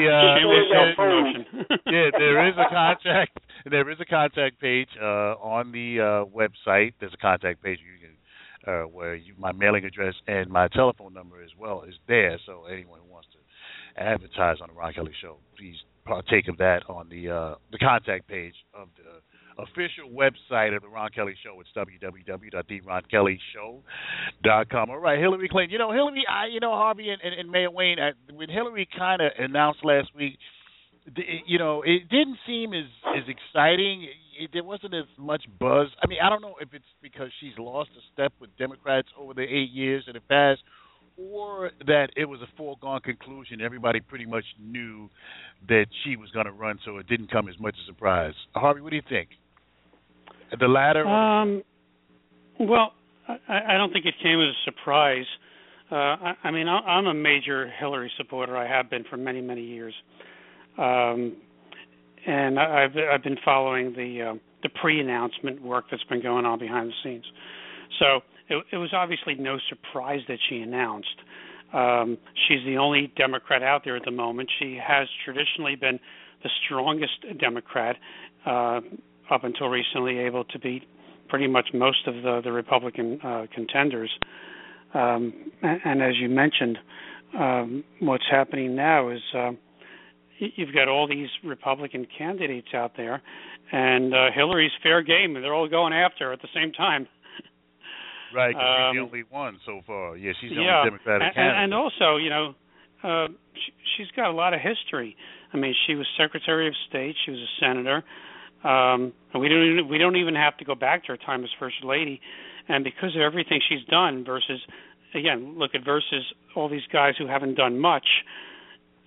uh, yeah, there is a contact. There is a contact page uh, on the uh, website. There's a contact page you can uh, where you, my mailing address and my telephone number as well is there. So anyone who wants to advertise on the Ron Kelly Show, please partake of that on the uh, the contact page of the official website of the Ron Kelly Show. It's w w w dot the ron kelly show dot com. All right, Hillary Clinton. You know, Hillary, I, you know, Harvey and, and, and Mayor Wayne, uh, when Hillary kind of announced last week, the, you know, it didn't seem as, as exciting. It, there wasn't as much buzz. I mean, I don't know if it's because she's lost a step with Democrats over the eight years that have passed, or that it was a foregone conclusion. Everybody pretty much knew that she was going to run, so it didn't come as much as a surprise. Harvey, what do you think? The latter? Um, well, I, I don't think it came as a surprise. Uh, I, I mean, I'm a major Hillary supporter. I have been for many, many years, um, and I've I've been following the uh, the pre-announcement work that's been going on behind the scenes. So it, it was obviously no surprise that she announced. Um, she's the only Democrat out there at the moment. She has traditionally been the strongest Democrat. Uh, up until recently, able to beat pretty much most of the, the Republican uh, contenders. Um, and, and as you mentioned, um, what's happening now is uh, you've got all these Republican candidates out there, and uh, Hillary's fair game, and they're all going after her at the same time. Right, because um, she's the only one so far. Yeah, she's the yeah, only Democratic and, candidate. And also, you know, uh, she, she's got a lot of history. I mean, she was Secretary of State. She was a senator. Um, and we don't even, we don't even have to go back to her time as First Lady, and because of everything she's done versus, again, look at versus all these guys who haven't done much.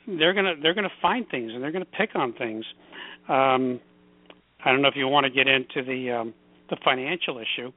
they're gonna they're gonna find things and they're gonna pick on things. Um, I don't know if you want to get into the um, the financial issue.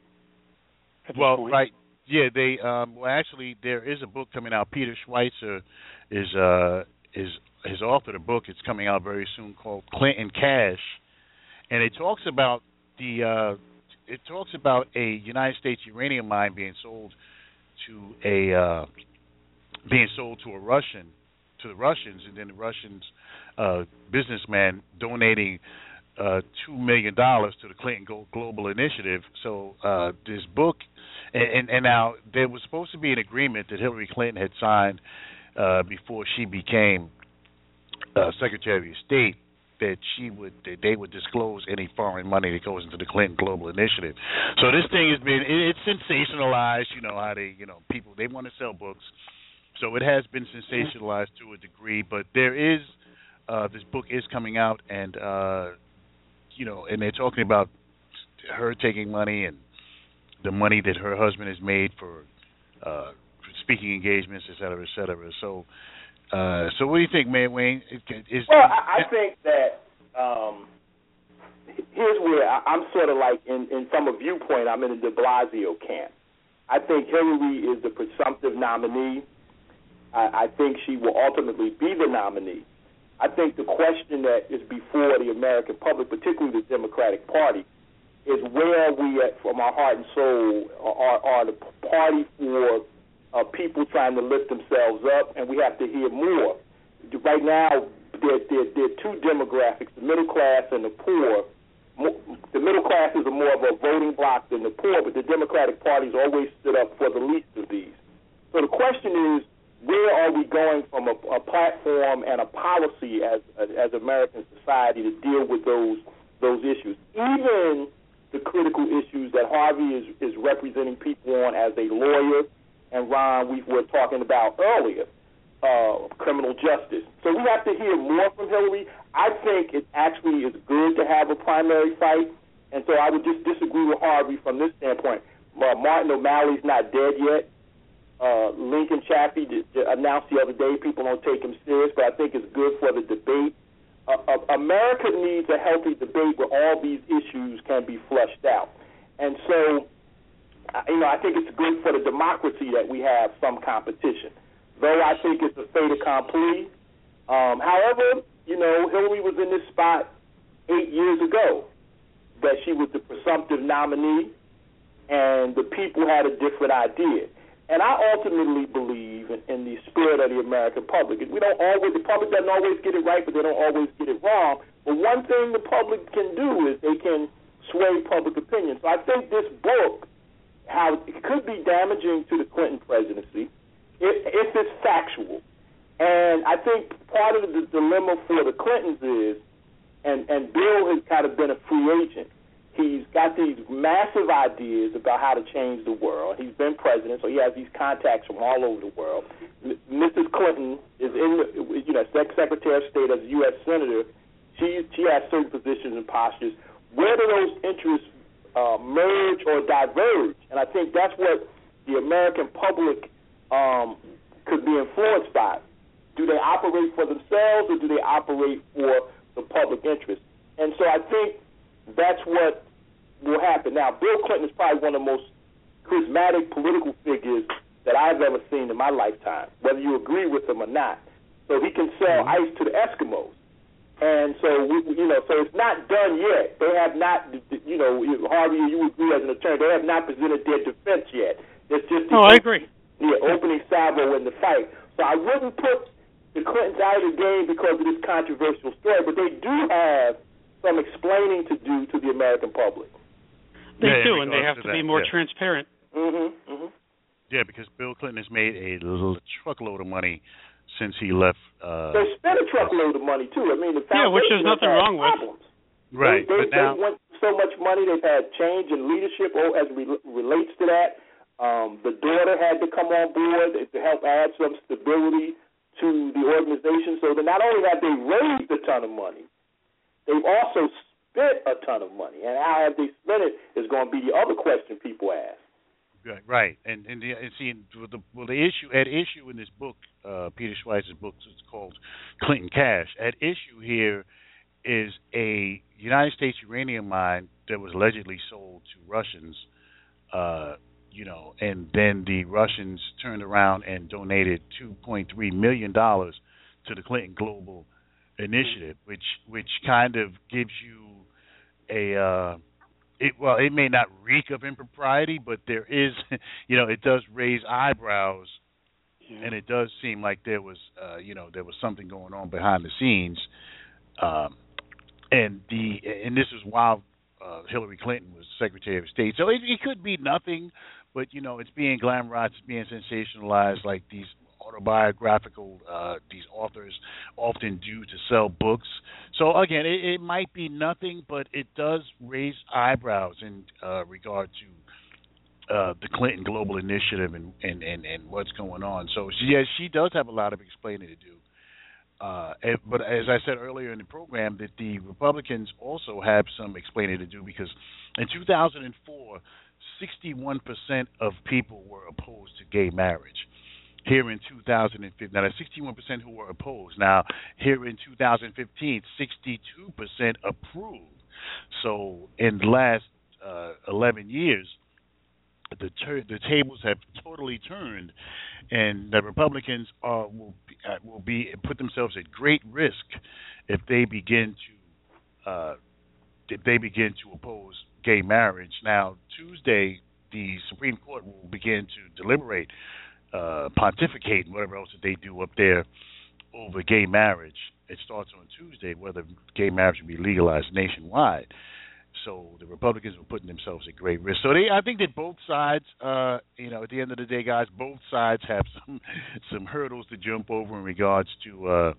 At well, this point. right, yeah. They um, well, actually, there is a book coming out. Peter Schweizer is uh, is has authored a book. It's coming out very soon called Clinton Cash, and it talks about the uh, it talks about a United States uranium mine being sold to a uh, being sold to a Russian to the Russians, and then the Russians uh, businessman donating uh, two million dollars to the Clinton Global Initiative. So uh, this book, and, and, and now there was supposed to be an agreement that Hillary Clinton had signed uh, before she became uh, Secretary of State, that she would that they would disclose any foreign money that goes into the Clinton Global Initiative. So this thing has been it, it's sensationalized. You know how they you know people they want to sell books, so it has been sensationalized to a degree. But there is uh, this book is coming out, and uh, you know, and they're talking about her taking money and the money that her husband has made for, uh, for speaking engagements, et cetera, et cetera. So. Uh, so what do you think, man, Wayne? Is, well, I, I think that um, here's where I, I'm sort of like, in, in from a viewpoint, I'm in the de Blasio camp. I think Hillary is the presumptive nominee. I, I think she will ultimately be the nominee. I think the question that is before the American public, particularly the Democratic Party, is where we, at, from our heart and soul, are, are the party for Uh, people trying to lift themselves up, and we have to hear more. Right now, there, there, there are two demographics, the middle class and the poor. The middle class is a more of a voting bloc than the poor, but the Democratic Party's always stood up for the least of these. So the question is, where are we going from a, a platform and a policy as as American society to deal with those those issues? Even the critical issues that Harvey is, is representing people on as a lawyer, and Ron, we were talking about earlier, uh, criminal justice. So we have to hear more from Hillary. I think it actually is good to have a primary fight, and so I would just disagree with Harvey from this standpoint. Uh, Martin O'Malley's not dead yet. Uh, Lincoln Chaffee d- d- announced the other day people don't take him serious, but I think it's good for the debate. Uh, uh, America needs a healthy debate where all these issues can be flushed out. And so you know, I think it's good for the democracy that we have some competition, though I think it's a fait accompli. Um, however, you know, Hillary was in this spot eight years ago, that she was the presumptive nominee, and the people had a different idea. And I ultimately believe in, in the spirit of the American public. We don't always, the public doesn't always get it right, but they don't always get it wrong. But one thing the public can do is they can sway public opinion. So I think this book, how it could be damaging to the Clinton presidency if, if it's factual. And I think part of the dilemma for the Clintons is, and, and Bill has kind of been a free agent. He's got these massive ideas about how to change the world. He's been president, so he has these contacts from all over the world. Missus Clinton is in the, you know, Secretary of State as a U S Senator. She, she has certain positions and postures. Where do those interests Uh, merge or diverge, and I think that's what the American public um, could be influenced by. Do they operate for themselves, or do they operate for the public interest? And so I think that's what will happen. Now, Bill Clinton is probably one of the most charismatic political figures that I've ever seen in my lifetime, whether you agree with him or not. So he can sell ice to the Eskimos. And so, we, you know, so it's not done yet. They have not, you know, Harvey, you agree as an attorney, they have not presented their defense yet. It's just the oh, I agree. Yeah, opening salvo in the fight. So I wouldn't put the Clintons out of the game because of this controversial story, but they do have some explaining to do to the American public. They yeah, do, and they have to, to be more yeah. transparent. Mm-hmm, mm-hmm. Yeah, because Bill Clinton has made a little truckload of money since he left. Uh, they spent a truckload of money too. I mean, the yeah, which there's nothing wrong problems. with. Right, they, they, but now they went so much money. They've had change in leadership oh, as re- relates to that. Um, the daughter had to come on board to help add some stability to the organization. So that not only have they raised a ton of money, they've also spent a ton of money. And how have they spent it is going to be the other question people ask. Right, right, and and, the, and see, the well, the issue at issue in this book, uh, Peter Schweizer's book, it's called Clinton Cash. At issue here is a United States uranium mine that was allegedly sold to Russians, uh, you know, and then the Russians turned around and donated two point three million dollars to the Clinton Global Initiative, which which kind of gives you a uh, It, well, it may not reek of impropriety, but there is, you know, it does raise eyebrows, yeah. And it does seem like there was, uh, you know, there was something going on behind the scenes, um, and the and this is while uh, Hillary Clinton was Secretary of State, so it, it could be nothing, but you know, it's being glamorized, it's being sensationalized, like these autobiographical uh, these authors often do to sell books. So again, it, it might be nothing, but it does raise eyebrows in uh, regard to uh, the Clinton Global Initiative and, and, and, and what's going on. So she, yeah, she does have a lot of explaining to do. Uh, and, but as I said earlier in the program, that the Republicans also have some explaining to do, because in two thousand four, sixty-one percent of people were opposed to gay marriage. Here in two thousand fifteen, now that's sixty-one percent who were opposed. Now, here in two thousand fifteen, sixty-two percent approved. So in the last uh, eleven years, the ter- the tables have totally turned, and the Republicans are will be, uh, will be put themselves at great risk if they begin to uh, if they begin to oppose gay marriage. Now, Tuesday, the Supreme Court will begin to deliberate. Uh, pontificate and whatever else that they do up there over gay marriage. It starts on Tuesday, whether gay marriage will be legalized nationwide. So the Republicans are putting themselves at great risk. So they, I think that both sides, uh, you know, at the end of the day, guys, both sides have some some hurdles to jump over in regards to uh,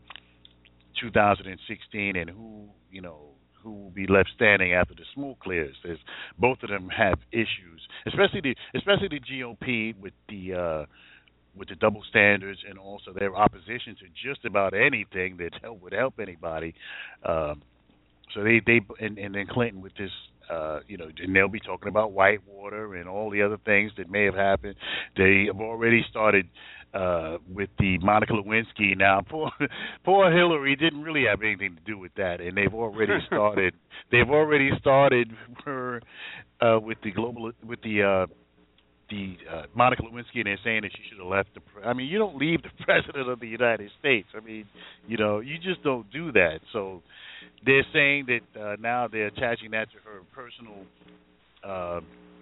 two thousand sixteen and who, you know, who will be left standing after the smoke clears. There's, both of them have issues, especially the especially the G O P with the uh, with the double standards and also their opposition to just about anything that help, would help anybody. Um, so they, they and, and then Clinton with this, uh, you know, and they'll be talking about Whitewater and all the other things that may have happened. They have already started uh, with the Monica Lewinsky. Now, poor, poor Hillary didn't really have anything to do with that, and they've already started. they've already started her uh, with the global with the. Uh, The uh, Monica Lewinsky, and they're saying that she should have left the. Pre- I mean, you don't leave the president of the United States. I mean, you know, you just don't do that. So they're saying that uh, now they're attaching that to her personal uh,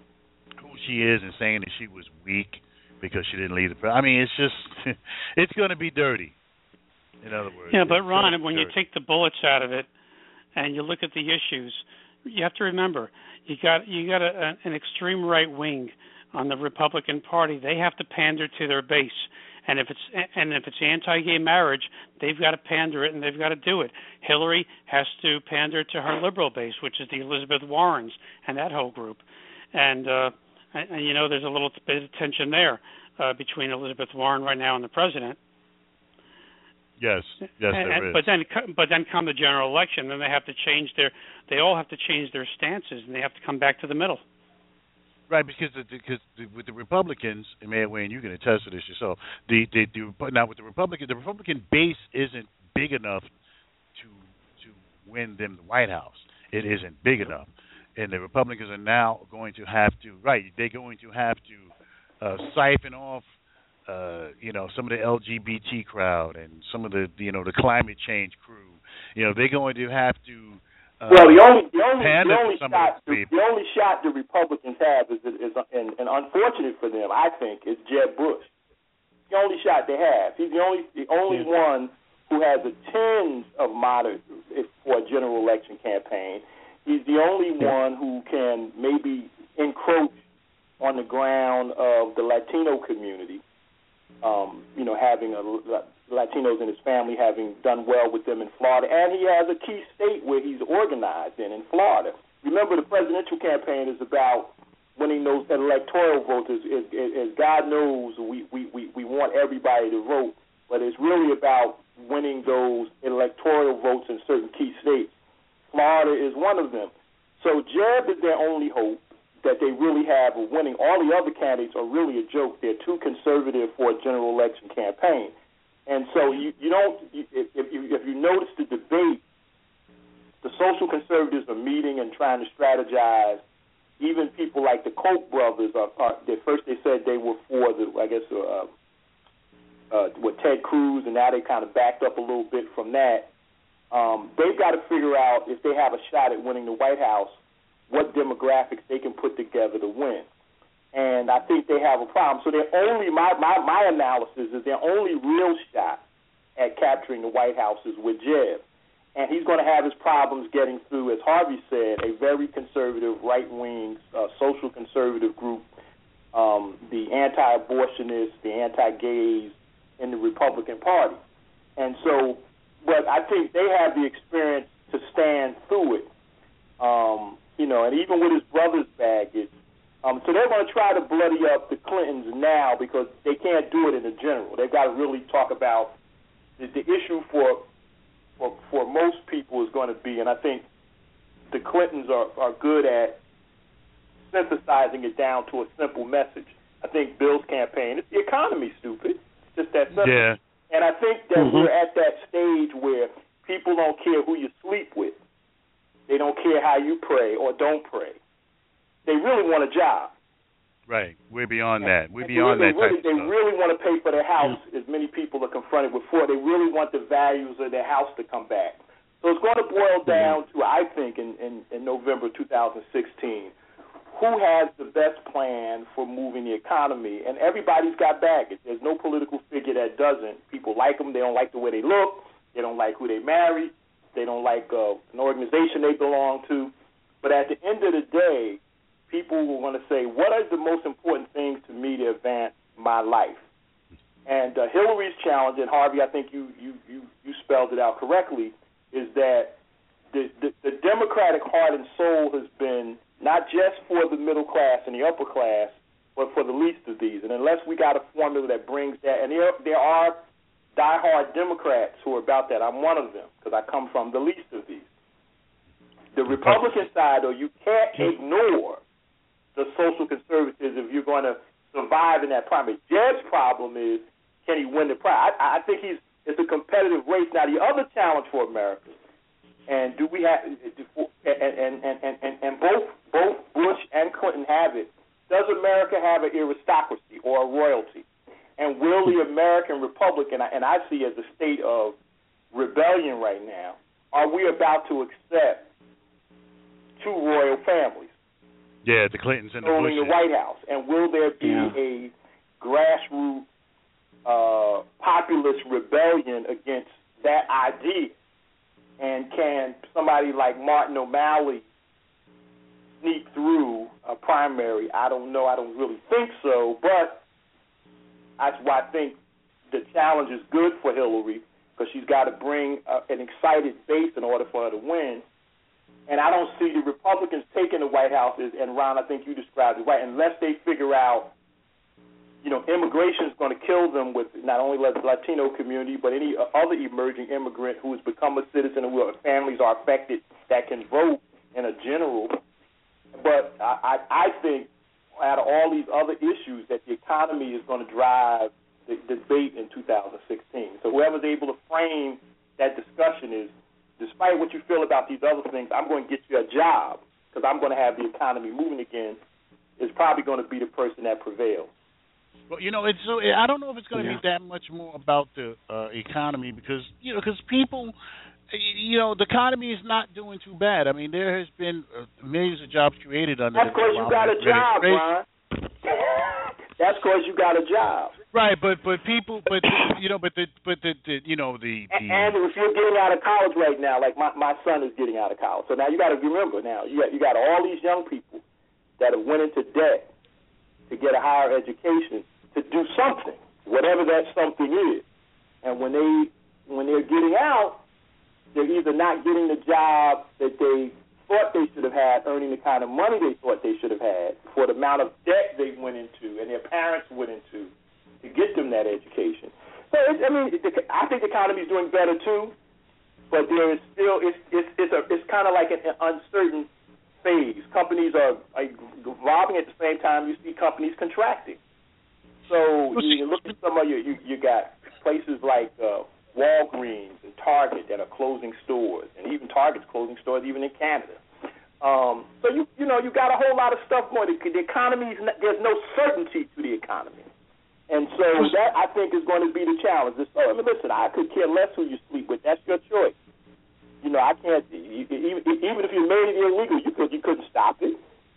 who she is, and saying that she was weak because she didn't leave the. Pre- I mean, it's just it's going to be dirty. In other words. Yeah, but Ron, when dirty. you take the bullets out of it, and you look at the issues, you have to remember you got you got a, an extreme right wing on the Republican Party. They have to pander to their base, and if it's and if it's anti-gay marriage, they've got to pander it and they've got to do it. Hillary has to pander to her liberal base, which is the Elizabeth Warrens and that whole group, and uh, and, and you know there's a little bit of tension there uh, between Elizabeth Warren right now and the president. Yes, yes, and, there is. But then, but then come the general election, then they have to change their. They all have to change their stances, and they have to come back to the middle. Right, because the, because the, with the Republicans, and Mayor Wayne, you can attest to this yourself. The, the, the now with the Republican, the Republican base isn't big enough to to win them the White House. It isn't big enough, and the Republicans are now going to have to right. They're going to have to uh, siphon off, uh, you know, some of the L G B T crowd and some of the you know the climate change crew. You know, they're going to have to. Uh, well, the only the only the only shot the, the only shot the Republicans have is is, is and, and unfortunate for them, I think, is Jeb Bush. The only shot they have. He's the only the only yeah. one who has a tinge of moderate for a general election campaign. He's the only yeah. one who can maybe encroach on the ground of the Latino community. Um, you know, having a Latinos in his family, having done well with them in Florida, and he has a key state where he's organized in, in Florida. Remember, the presidential campaign is about winning those electoral votes. As, as, as God knows, we, we, we, we want everybody to vote, but it's really about winning those electoral votes in certain key states. Florida is one of them. So Jeb is their only hope. that they really have of winning. All the other candidates are really a joke. They're too conservative for a general election campaign. And so you, you don't, if, if, you, if you notice the debate, the social conservatives are meeting and trying to strategize. Even people like the Koch brothers are, are they, first they said they were for the, I guess, uh, uh, with Ted Cruz, and now they kind of backed up a little bit from that. Um, they've got to figure out, if they have a shot at winning the White House, what demographics they can put together to win. And I think they have a problem. So their only, my, my, my analysis is their only real shot at capturing the White House is with Jeb. And he's going to have his problems getting through, as Harvey said, a very conservative, right-wing, uh, social conservative group, um, the anti-abortionists, the anti-gays in the Republican Party. And so, but I think they have the experience to stand through it, um, you know, and even with his brother's baggage. Um, so they're going to try to bloody up the Clintons now because they can't do it in the general. They've got to really talk about the, the issue for, for for most people is going to be, and I think the Clintons are, are good at synthesizing it down to a simple message. I think Bill's campaign, it's the economy, stupid. It's just that simple. Yeah. And I think that mm-hmm. we're at that stage where people don't care who you sleep with. They don't care how you pray or don't pray. They really want a job. Right. We're beyond that. We're and beyond really, that type really, of They stuff. really want to pay for their house, mm-hmm. as many people are confronted with before. They really want the values of their house to come back. So it's going to boil down mm-hmm. to, I think, in, in, in November two thousand sixteen, who has the best plan for moving the economy. And everybody's got baggage. There's no political figure that doesn't. People like them. They don't like the way they look. They don't like who they marry. They don't like uh, an organization they belong to. But at the end of the day, people will want to say, what are the most important things to me to advance my life? And uh, Hillary's challenge, and Harvey, I think you, you, you, you spelled it out correctly, is that the, the, the Democratic heart and soul has been not just for the middle class and the upper class, but for the least of these. And unless we got a formula that brings that, and there, there are diehard Democrats who are about that. I'm one of them because I come from the least of these. The Republican side, though, you can't ignore the social conservatives if you're going to survive in that primary. Jed's problem is, can he win the primary? I, I think he's it's a competitive race. Now, the other challenge for America, and do we have, and and and and, and both both Bush and Clinton have it. Does America have an aristocracy or a royalty? And will the American Republic, and I, and I see as a state of rebellion right now, are we about to accept two royal families? Yeah, the Clintons and the owning Bushes. the White House. And will there be yeah. a grassroots uh, populist rebellion against that idea? And can somebody like Martin O'Malley sneak through a primary? I don't know. I don't really think so. But that's why I think the challenge is good for Hillary, because she's got to bring uh, an excited base in order for her to win. And I don't see the Republicans taking the White House, and Ron, I think you described it right, unless they figure out, you know, immigration is going to kill them with not only the Latino community, but any other emerging immigrant who has become a citizen and whose families are affected that can vote in a general. But I, I, I think out of all these other issues that the economy is going to drive the debate in two thousand sixteen. So whoever's able to frame that discussion is, despite what you feel about these other things, I'm going to get you a job because I'm going to have the economy moving again, is probably going to be the person that prevails. Well, you know, it's so I don't know if it's going to yeah. be that much more about the uh, economy because, you know, because people, you know, the economy is not doing too bad. I mean, there has been uh, millions of jobs created under That's because you got a job, Ron. That's because you got a job. Right, but but people, but you know, but the but the, the you know the, the and if you're getting out of college right now, like my my son is getting out of college, so now you got to remember now you got you got all these young people that have went into debt to get a higher education to do something, whatever that something is, and when they when they're getting out, they're either not getting the job that they thought they should have had, earning the kind of money they thought they should have had for the amount of debt they went into and their parents went into to get them that education. So it's, I mean, I think the economy is doing better too, but there is still it's it's it's a it's kind of like an uncertain phase. Companies are, are evolving at the same time. You see companies contracting. So you look at some of your, you, you got places like uh, Walgreens and Target that are closing stores, and even Target's closing stores even in Canada. Um, so you you know you got a whole lot of stuff going. The, the economy is not, there's no certainty to the economy, and so that I think is going to be the challenge. So, I mean, listen, I could care less who you sleep with. That's your choice. You know, I can't. You, even even if you made it illegal, you could you couldn't stop it.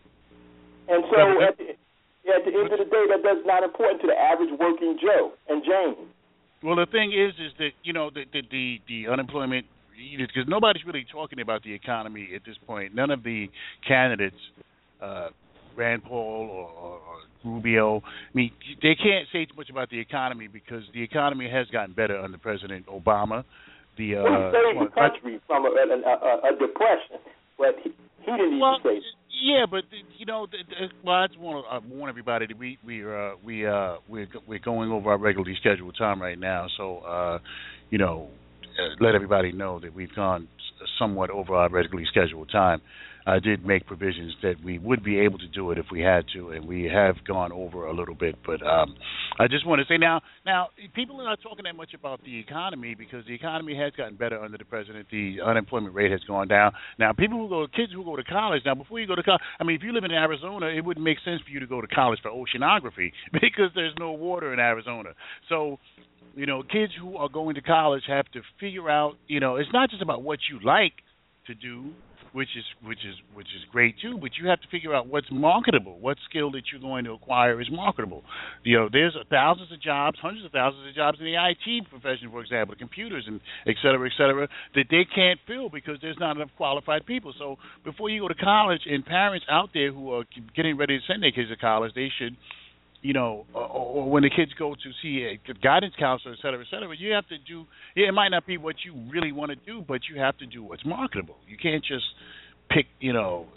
And so at the, at the end of the day, that that's not important to the average working Joe and Jane. Well, the thing is, is that you know the the the, the unemployment. Because nobody's really talking about the economy at this point. None of the candidates, uh, Rand Paul or, or, or Rubio, I mean, they can't say too much about the economy because the economy has gotten better under President Obama. The uh, well, he saved the country from a, a, a, a depression, but he, he didn't well, even say. Yeah, but you know, the, the, well, I just want to uh, warn everybody that we we uh, we uh, we're we're going over our regularly scheduled time right now, so uh, you know. Uh, let everybody know that we've gone somewhat over our regularly scheduled time. I did make provisions that we would be able to do it if we had to, and we have gone over a little bit. But um, I just want to say now, now people are not talking that much about the economy because the economy has gotten better under the president. The unemployment rate has gone down. Now, people who go, kids who go to college. Now, before you go to college, I mean, if you live in Arizona, it wouldn't make sense for you to go to college for oceanography because there's no water in Arizona. So. You know, kids who are going to college have to figure out, you know, it's not just about what you like to do, which is which is which is great too, but you have to figure out what's marketable, what skill that you're going to acquire is marketable. You know, there's thousands of jobs, hundreds of thousands of jobs in the I T profession, for example, computers and et cetera, et cetera, that they can't fill because there's not enough qualified people. So before you go to college, and parents out there who are getting ready to send their kids to college, they should, you know, or, or when the kids go to see a guidance counselor, et cetera, et cetera, you have to do, it might not be what you really want to do, but you have to do what's marketable. You can't just pick, you know,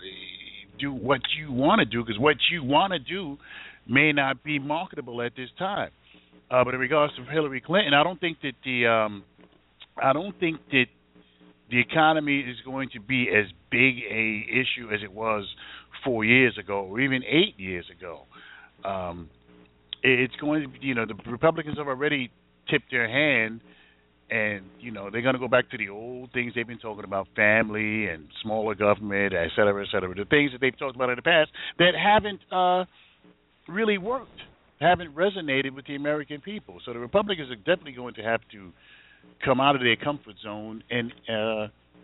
do what you want to do, because what you want to do may not be marketable at this time. Uh, but in regards to Hillary Clinton, I don't think that the, um, I don't think that the economy is going to be as big a issue as it was four years ago or even eight years ago. Um, it's going to be, you know, the Republicans have already tipped their hand, and, you know, they're going to go back to the old things they've been talking about, family and smaller government, et cetera, et cetera, the things that they've talked about in the past that haven't uh, really worked, haven't resonated with the American people. So the Republicans are definitely going to have to come out of their comfort zone and uh, uh,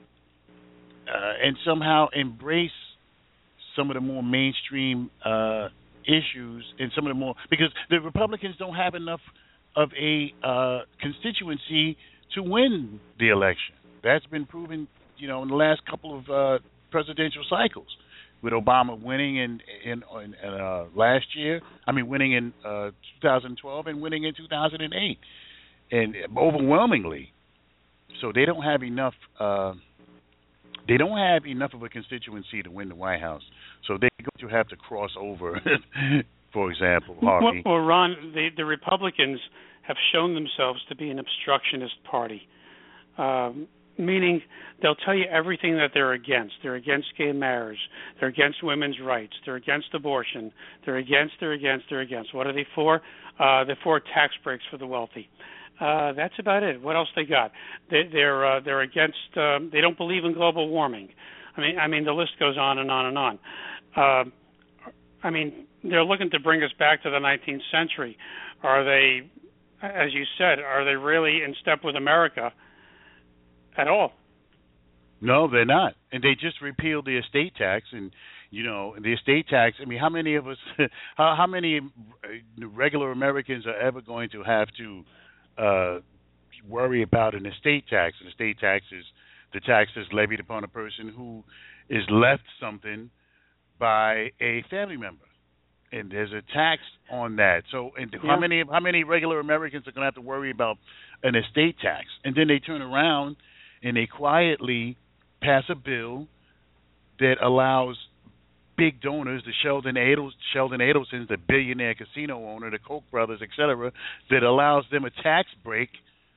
and somehow embrace some of the more mainstream uh issues and some of the more, because the Republicans don't have enough of a uh, constituency to win the election. That's been proven, you know, in the last couple of uh, presidential cycles, with Obama winning in in, in uh, last year. I mean, winning in uh, two thousand twelve and winning in two thousand eight, and overwhelmingly. So they don't have enough. Uh, They don't have enough of a constituency to win the White House, so they're going to have to cross over, for example, Harvey. Well, well, Ron, the, the Republicans have shown themselves to be an obstructionist party, um, meaning they'll tell you everything that they're against. They're against gay marriage. They're against women's rights. They're against abortion. They're against, they're against, they're against. What are they for? Uh, they're for tax breaks for the wealthy. Uh, that's about it. What else they got? They, they're uh, they're against. Um, they don't believe in global warming. I mean, I mean the list goes on and on and on. Uh, I mean, they're looking to bring us back to the nineteenth century. Are they, as you said, are they really in step with America at all? No, they're not. And they just repealed the estate tax, and you know, the estate tax. I mean, how many of us, how, how many regular Americans are ever going to have to Uh, worry about an estate tax? An estate tax is the tax that's levied upon a person who is left something by a family member, and there's a tax on that. So, and yeah. how many how many regular Americans are going to have to worry about an estate tax? And then they turn around and they quietly pass a bill that allows big donors, the Sheldon Adels, Sheldon Adelsons, the billionaire casino owner, the Koch brothers, et cetera, that allows them a tax break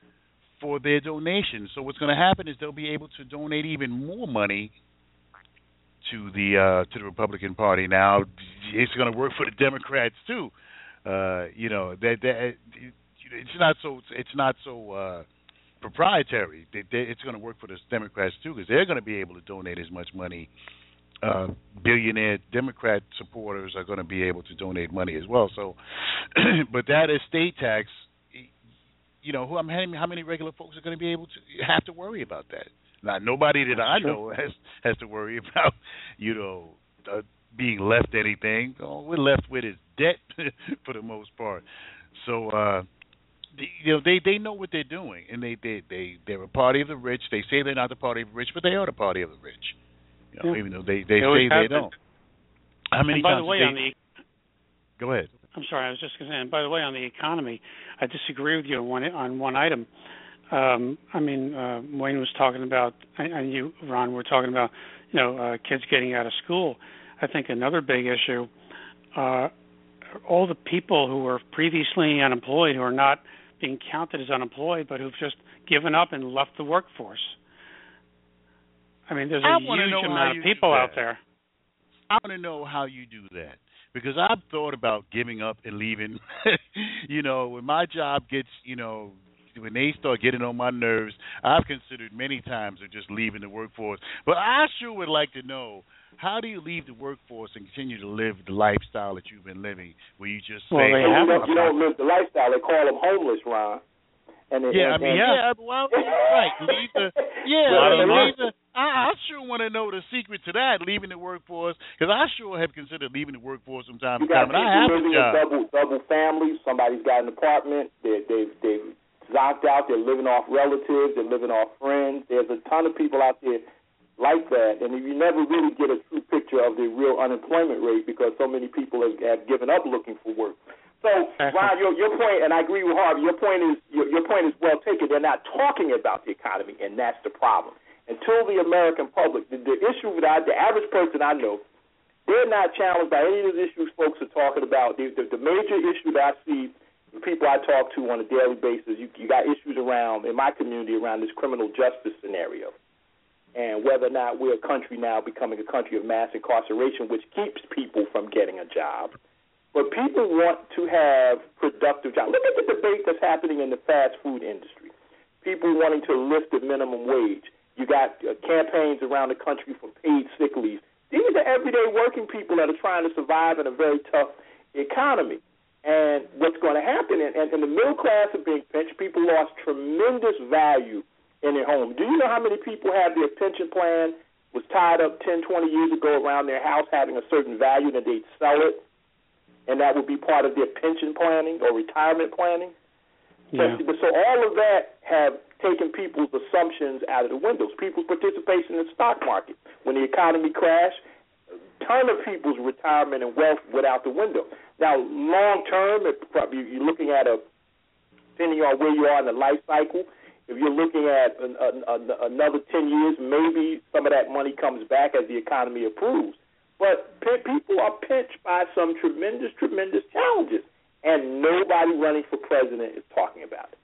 for their donations. So what's going to happen is they'll be able to donate even more money to the uh, to the Republican Party. Now, it's going to work for the Democrats too. Uh, you know, that it's not so it's not so uh, proprietary. They, they, it's going to work for the Democrats too, because they're going to be able to donate as much money. Uh, billionaire Democrat supporters are going to be able to donate money as well. So, but that estate tax, you know, who how many, how many regular folks are going to be able to have to worry about that? Now, nobody that I know has has to worry about, you know, uh, being left anything. All we're left with is debt for the most part. So, uh, the, you know, they, they know what they're doing, and they, they, they, they're a party of the rich. They say they're not the party of the rich, but they are the party of the rich. You know, yeah. Even though they, they, they say they don't. How many and by times the way, they, on the go ahead. I'm sorry, I was just going to say, and by the way, on the economy, I disagree with you on one, on one item. Um, I mean, uh, Wayne was talking about, and you, Ron, were talking about, you know, uh, kids getting out of school. I think another big issue, uh, all the people who were previously unemployed, who are not being counted as unemployed, but who've just given up and left the workforce. I mean, there's a huge amount of people out there. I want to know how you do that, because I've thought about giving up and leaving. You know, when my job gets, you know, when they start getting on my nerves, I've considered many times of just leaving the workforce. But I sure would like to know, how do you leave the workforce and continue to live the lifestyle that you've been living, where you just well, say, they have you, don't, you don't live the lifestyle. They call them homeless, Ron. And it, yeah, and, I mean, and, yeah, well, right. Leave the, yeah, I mean, leave the, I, I sure want to know the secret to that, leaving the workforce, because I sure have considered leaving the workforce from time to time, and I have a job. Double, double families. Somebody's got an apartment. They, they've, they've zonked out. They're living off relatives. They're living off friends. There's a ton of people out there like that, and you never really get a true picture of the real unemployment rate, because so many people have, have given up looking for work. So, Ron, your, your point, and I agree with Harvey, your point is your, your point is well taken. They're not talking about the economy, and that's the problem. Until the American public, the, the issue that I, the average person I know, they're not challenged by any of the issues folks are talking about. The, the, the major issue that I see, the people I talk to on a daily basis, you, you got issues around, in my community, around this criminal justice scenario, and whether or not we're a country now becoming a country of mass incarceration, which keeps people from getting a job. But people want to have productive jobs. Look at the debate that's happening in the fast food industry. People wanting to lift the minimum wage. You got uh, campaigns around the country for paid sick leave. These are everyday working people that are trying to survive in a very tough economy. And what's going to happen, and, and, and the middle class are being pinched. People lost tremendous value in their home. Do you know how many people have their pension plan was tied up ten, twenty years ago around their house having a certain value, that they'd sell it, and that would be part of their pension planning or retirement planning? Yeah. So, so all of that have taken people's assumptions out of the windows. People's participation in the stock market. When the economy crashed, a ton of people's retirement and wealth went out the window. Now, long term, you're looking at a, depending on where you are in the life cycle, if you're looking at an, an, another ten years, maybe some of that money comes back as the economy improves. But people are pinched by some tremendous, tremendous challenges, and nobody running for president is talking about it.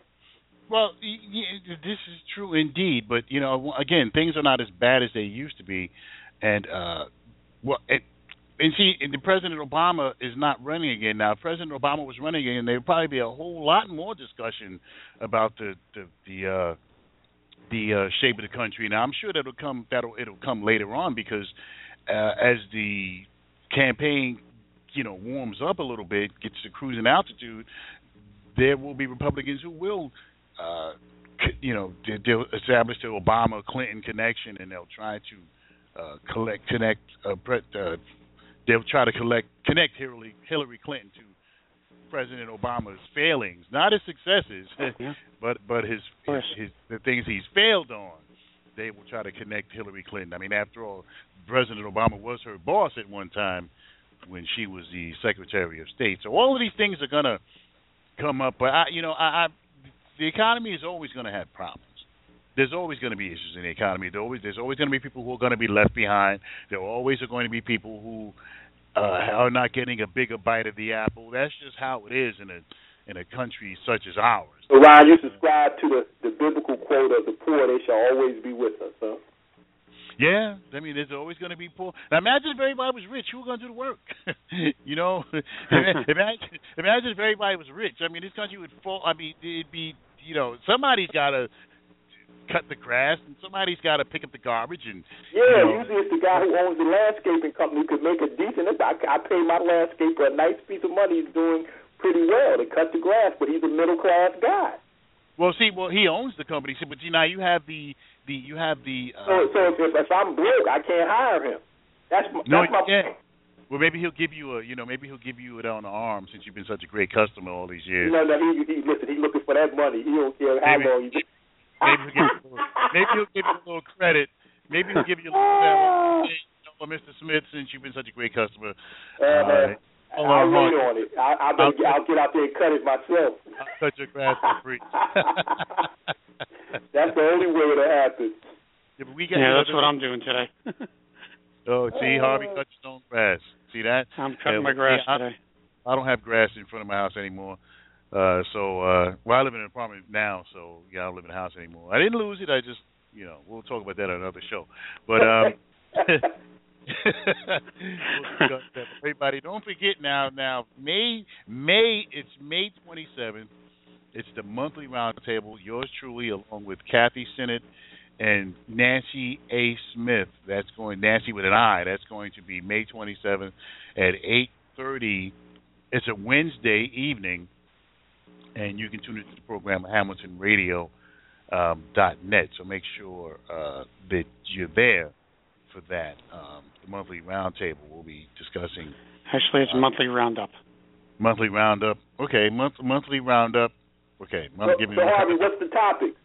Well, yeah, this is true indeed, but, you know, again, things are not as bad as they used to be. And, uh, well, it, and see, the President Obama is not running again now. If President Obama was running again, there would probably be a whole lot more discussion about the the the, uh, the uh, shape of the country. Now, I'm sure that'll come that'll it'll come later on, because uh, as the campaign, you know, warms up a little bit, gets to cruising altitude, there will be Republicans who will, uh, you know, they'll establish the Obama-Clinton connection, and they'll try to uh, collect, connect, uh, pre- uh, they'll try to collect, connect Hillary, Hillary Clinton to President Obama's failings, not his successes, yeah. but but his, his, his the things he's failed on. They will try to connect Hillary Clinton. I mean, after all, President Obama was her boss at one time when she was the Secretary of State. So all of these things are going to come up. But, I, you know, I, I, the economy is always going to have problems. There's always going to be issues in the economy. There's always, there's always going to be people who are going to be left behind. There always are going to be people who uh, are not getting a bigger bite of the apple. That's just how it is in a in a country such as ours. So, Ron, you subscribe to the, the biblical quote of the poor, they shall always be with us, huh? Yeah, I mean, there's always going to be poor. Now, imagine if everybody was rich. Who was going to do the work? you know, imagine, imagine if everybody was rich. I mean, this country would fall. I mean, it'd be, you know, somebody's got to cut the grass and somebody's got to pick up the garbage. And yeah, you know, usually it's the guy who owns the landscaping company who could make a decent. I, I pay my landscaper a nice piece of money. He's doing pretty well to cut the grass, but he's a middle class guy. Well, see, well, he owns the company, but you know, you have the, the you have the. Uh, so, so if, if I'm broke, I can't hire him. That's my, no, that's my point. Well, maybe he'll give you a, you know, maybe he'll give you it on the arm since you've been such a great customer all these years. No, no, he, he listen. He's looking for that money. He don't care how maybe, long you. maybe, he'll give you a little, maybe he'll give you a little credit. Maybe he'll give you a little credit. Hey, you know, Mister Smith, since you've been such a great customer. Uh, uh, I'll wait on it. I, I I'll, I'll get out there and cut it myself. I'll cut your grass for free. That's the only way it'll happen. Yeah, but we get, yeah that's what I'm doing today. Oh, see, Harvey cuts his own grass. See that? I'm cutting yeah, my grass yeah, today. I, I don't have grass in front of my house anymore. Uh, so, uh, well, I live in an apartment now, so yeah, I don't live in a house anymore. I didn't lose it. I just, you know, we'll talk about that on another show. But um, we'll everybody, don't forget now. Now, May, May, it's May twenty-seventh. It's the monthly roundtable. Yours truly, along with Kathy Sennett and Nancy A. Smith. That's going Nancy with an I. That's going to be May twenty-seventh at eight thirty. It's a Wednesday evening, and you can tune into the program at Hamilton Radio um, dot net. So make sure uh, that you're there for that. Um, the monthly roundtable. We'll be discussing. Actually, it's uh, monthly roundup. Monthly roundup. Okay, month, monthly roundup. Okay. So, so Harvey, what's the topic?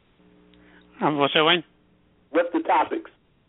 Um, what's that, Wayne? What's the topics?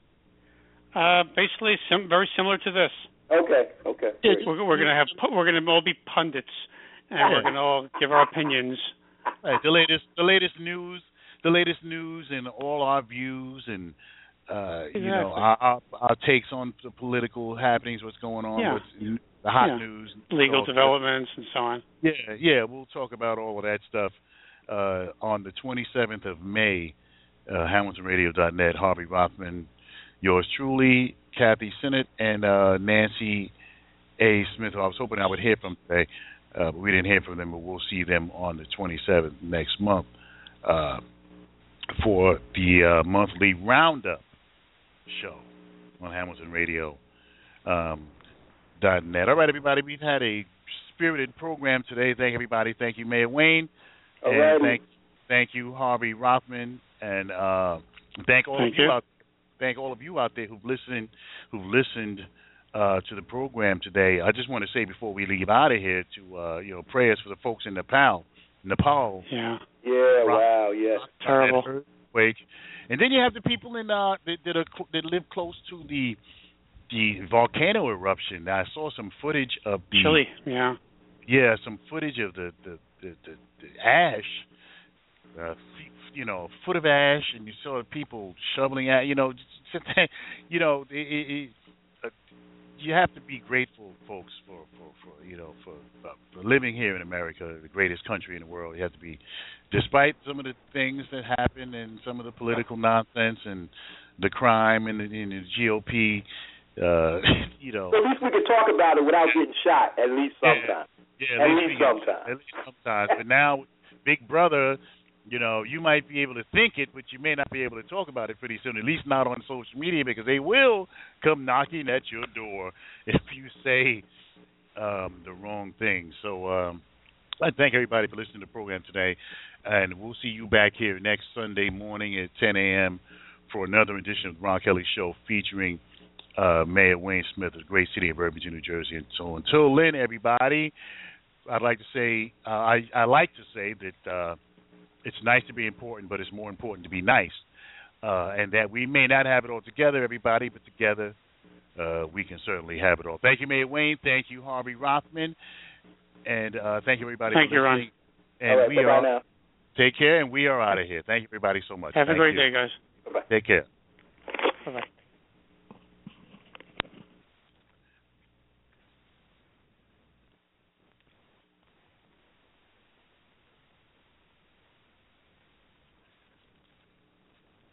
Uh, basically, sim- very similar to this. Okay. Okay. We're, we're going to have we're going to all be pundits, and we're going to all give our opinions. Right. The latest, the latest news, the latest news, and all our views, and uh, exactly. you know our, our our takes on the political happenings, what's going on, yeah. what's the hot yeah. news, legal developments, and so on. Yeah, yeah. We'll talk about all of that stuff uh, on the twenty-seventh of May. Uh, Hamilton Radio dot net, Harvey Rothman, yours truly, Kathy Sennett, and uh, Nancy A. Smith, who I was hoping I would hear from today, uh, but we didn't hear from them, but we'll see them on the twenty-seventh next month uh, for the uh, monthly Roundup show on Hamilton Radio um, dot net. All right, everybody, we've had a spirited program today. Thank everybody. Thank you, Mayor Wayne. All and right. thank, thank you, Harvey Rothman. And uh, thank all thank of you, you out thank all of you out there who've listened who've listened uh, to the program today. I just want to say before we leave out of here to uh, you know prayers for the folks in Nepal, Nepal. Yeah. Yeah. Rock, wow. Yeah. Terrible earthquake. And then you have the people in uh, that that, are, that live close to the the volcano eruption. Now, I saw some footage of the Chile. Yeah. Yeah, some footage of the the the, the, the ash. Uh, you know, a foot of ash, and you saw people shoveling at, you know, just, you know, it, it, it, uh, you have to be grateful, folks, for, for, for you know, for, uh, for living here in America, the greatest country in the world. You have to be, despite some of the things that happen and some of the political nonsense and the crime and the, and the G O P, uh, you know. So at least we can talk about it without getting shot, at least sometimes. Yeah, yeah at, at least, least sometimes. At least sometimes. But now, Big Brother, you know, you might be able to think it, but you may not be able to talk about it pretty soon, at least not on social media, because they will come knocking at your door if you say um, the wrong thing. So um, I thank everybody for listening to the program today, and we'll see you back here next Sunday morning at ten a.m. for another edition of the Ron Kelly Show featuring uh, Mayor Wayne Smith of the great city of Irvington, New Jersey. And so until then, everybody, I'd like to say, uh, I, I like to say that uh, it's nice to be important, but it's more important to be nice. Uh, and that we may not have it all together, everybody, but together uh, we can certainly have it all. Thank you, Mayor Wayne. Thank you, Harvey Rothman. And uh, thank you, everybody, thank for you, listening. Ron. And right, we are, now. Take care, and we are out of here. Thank you, everybody, so much. Have thank a great you. day, guys. Bye-bye. Take care. Bye-bye.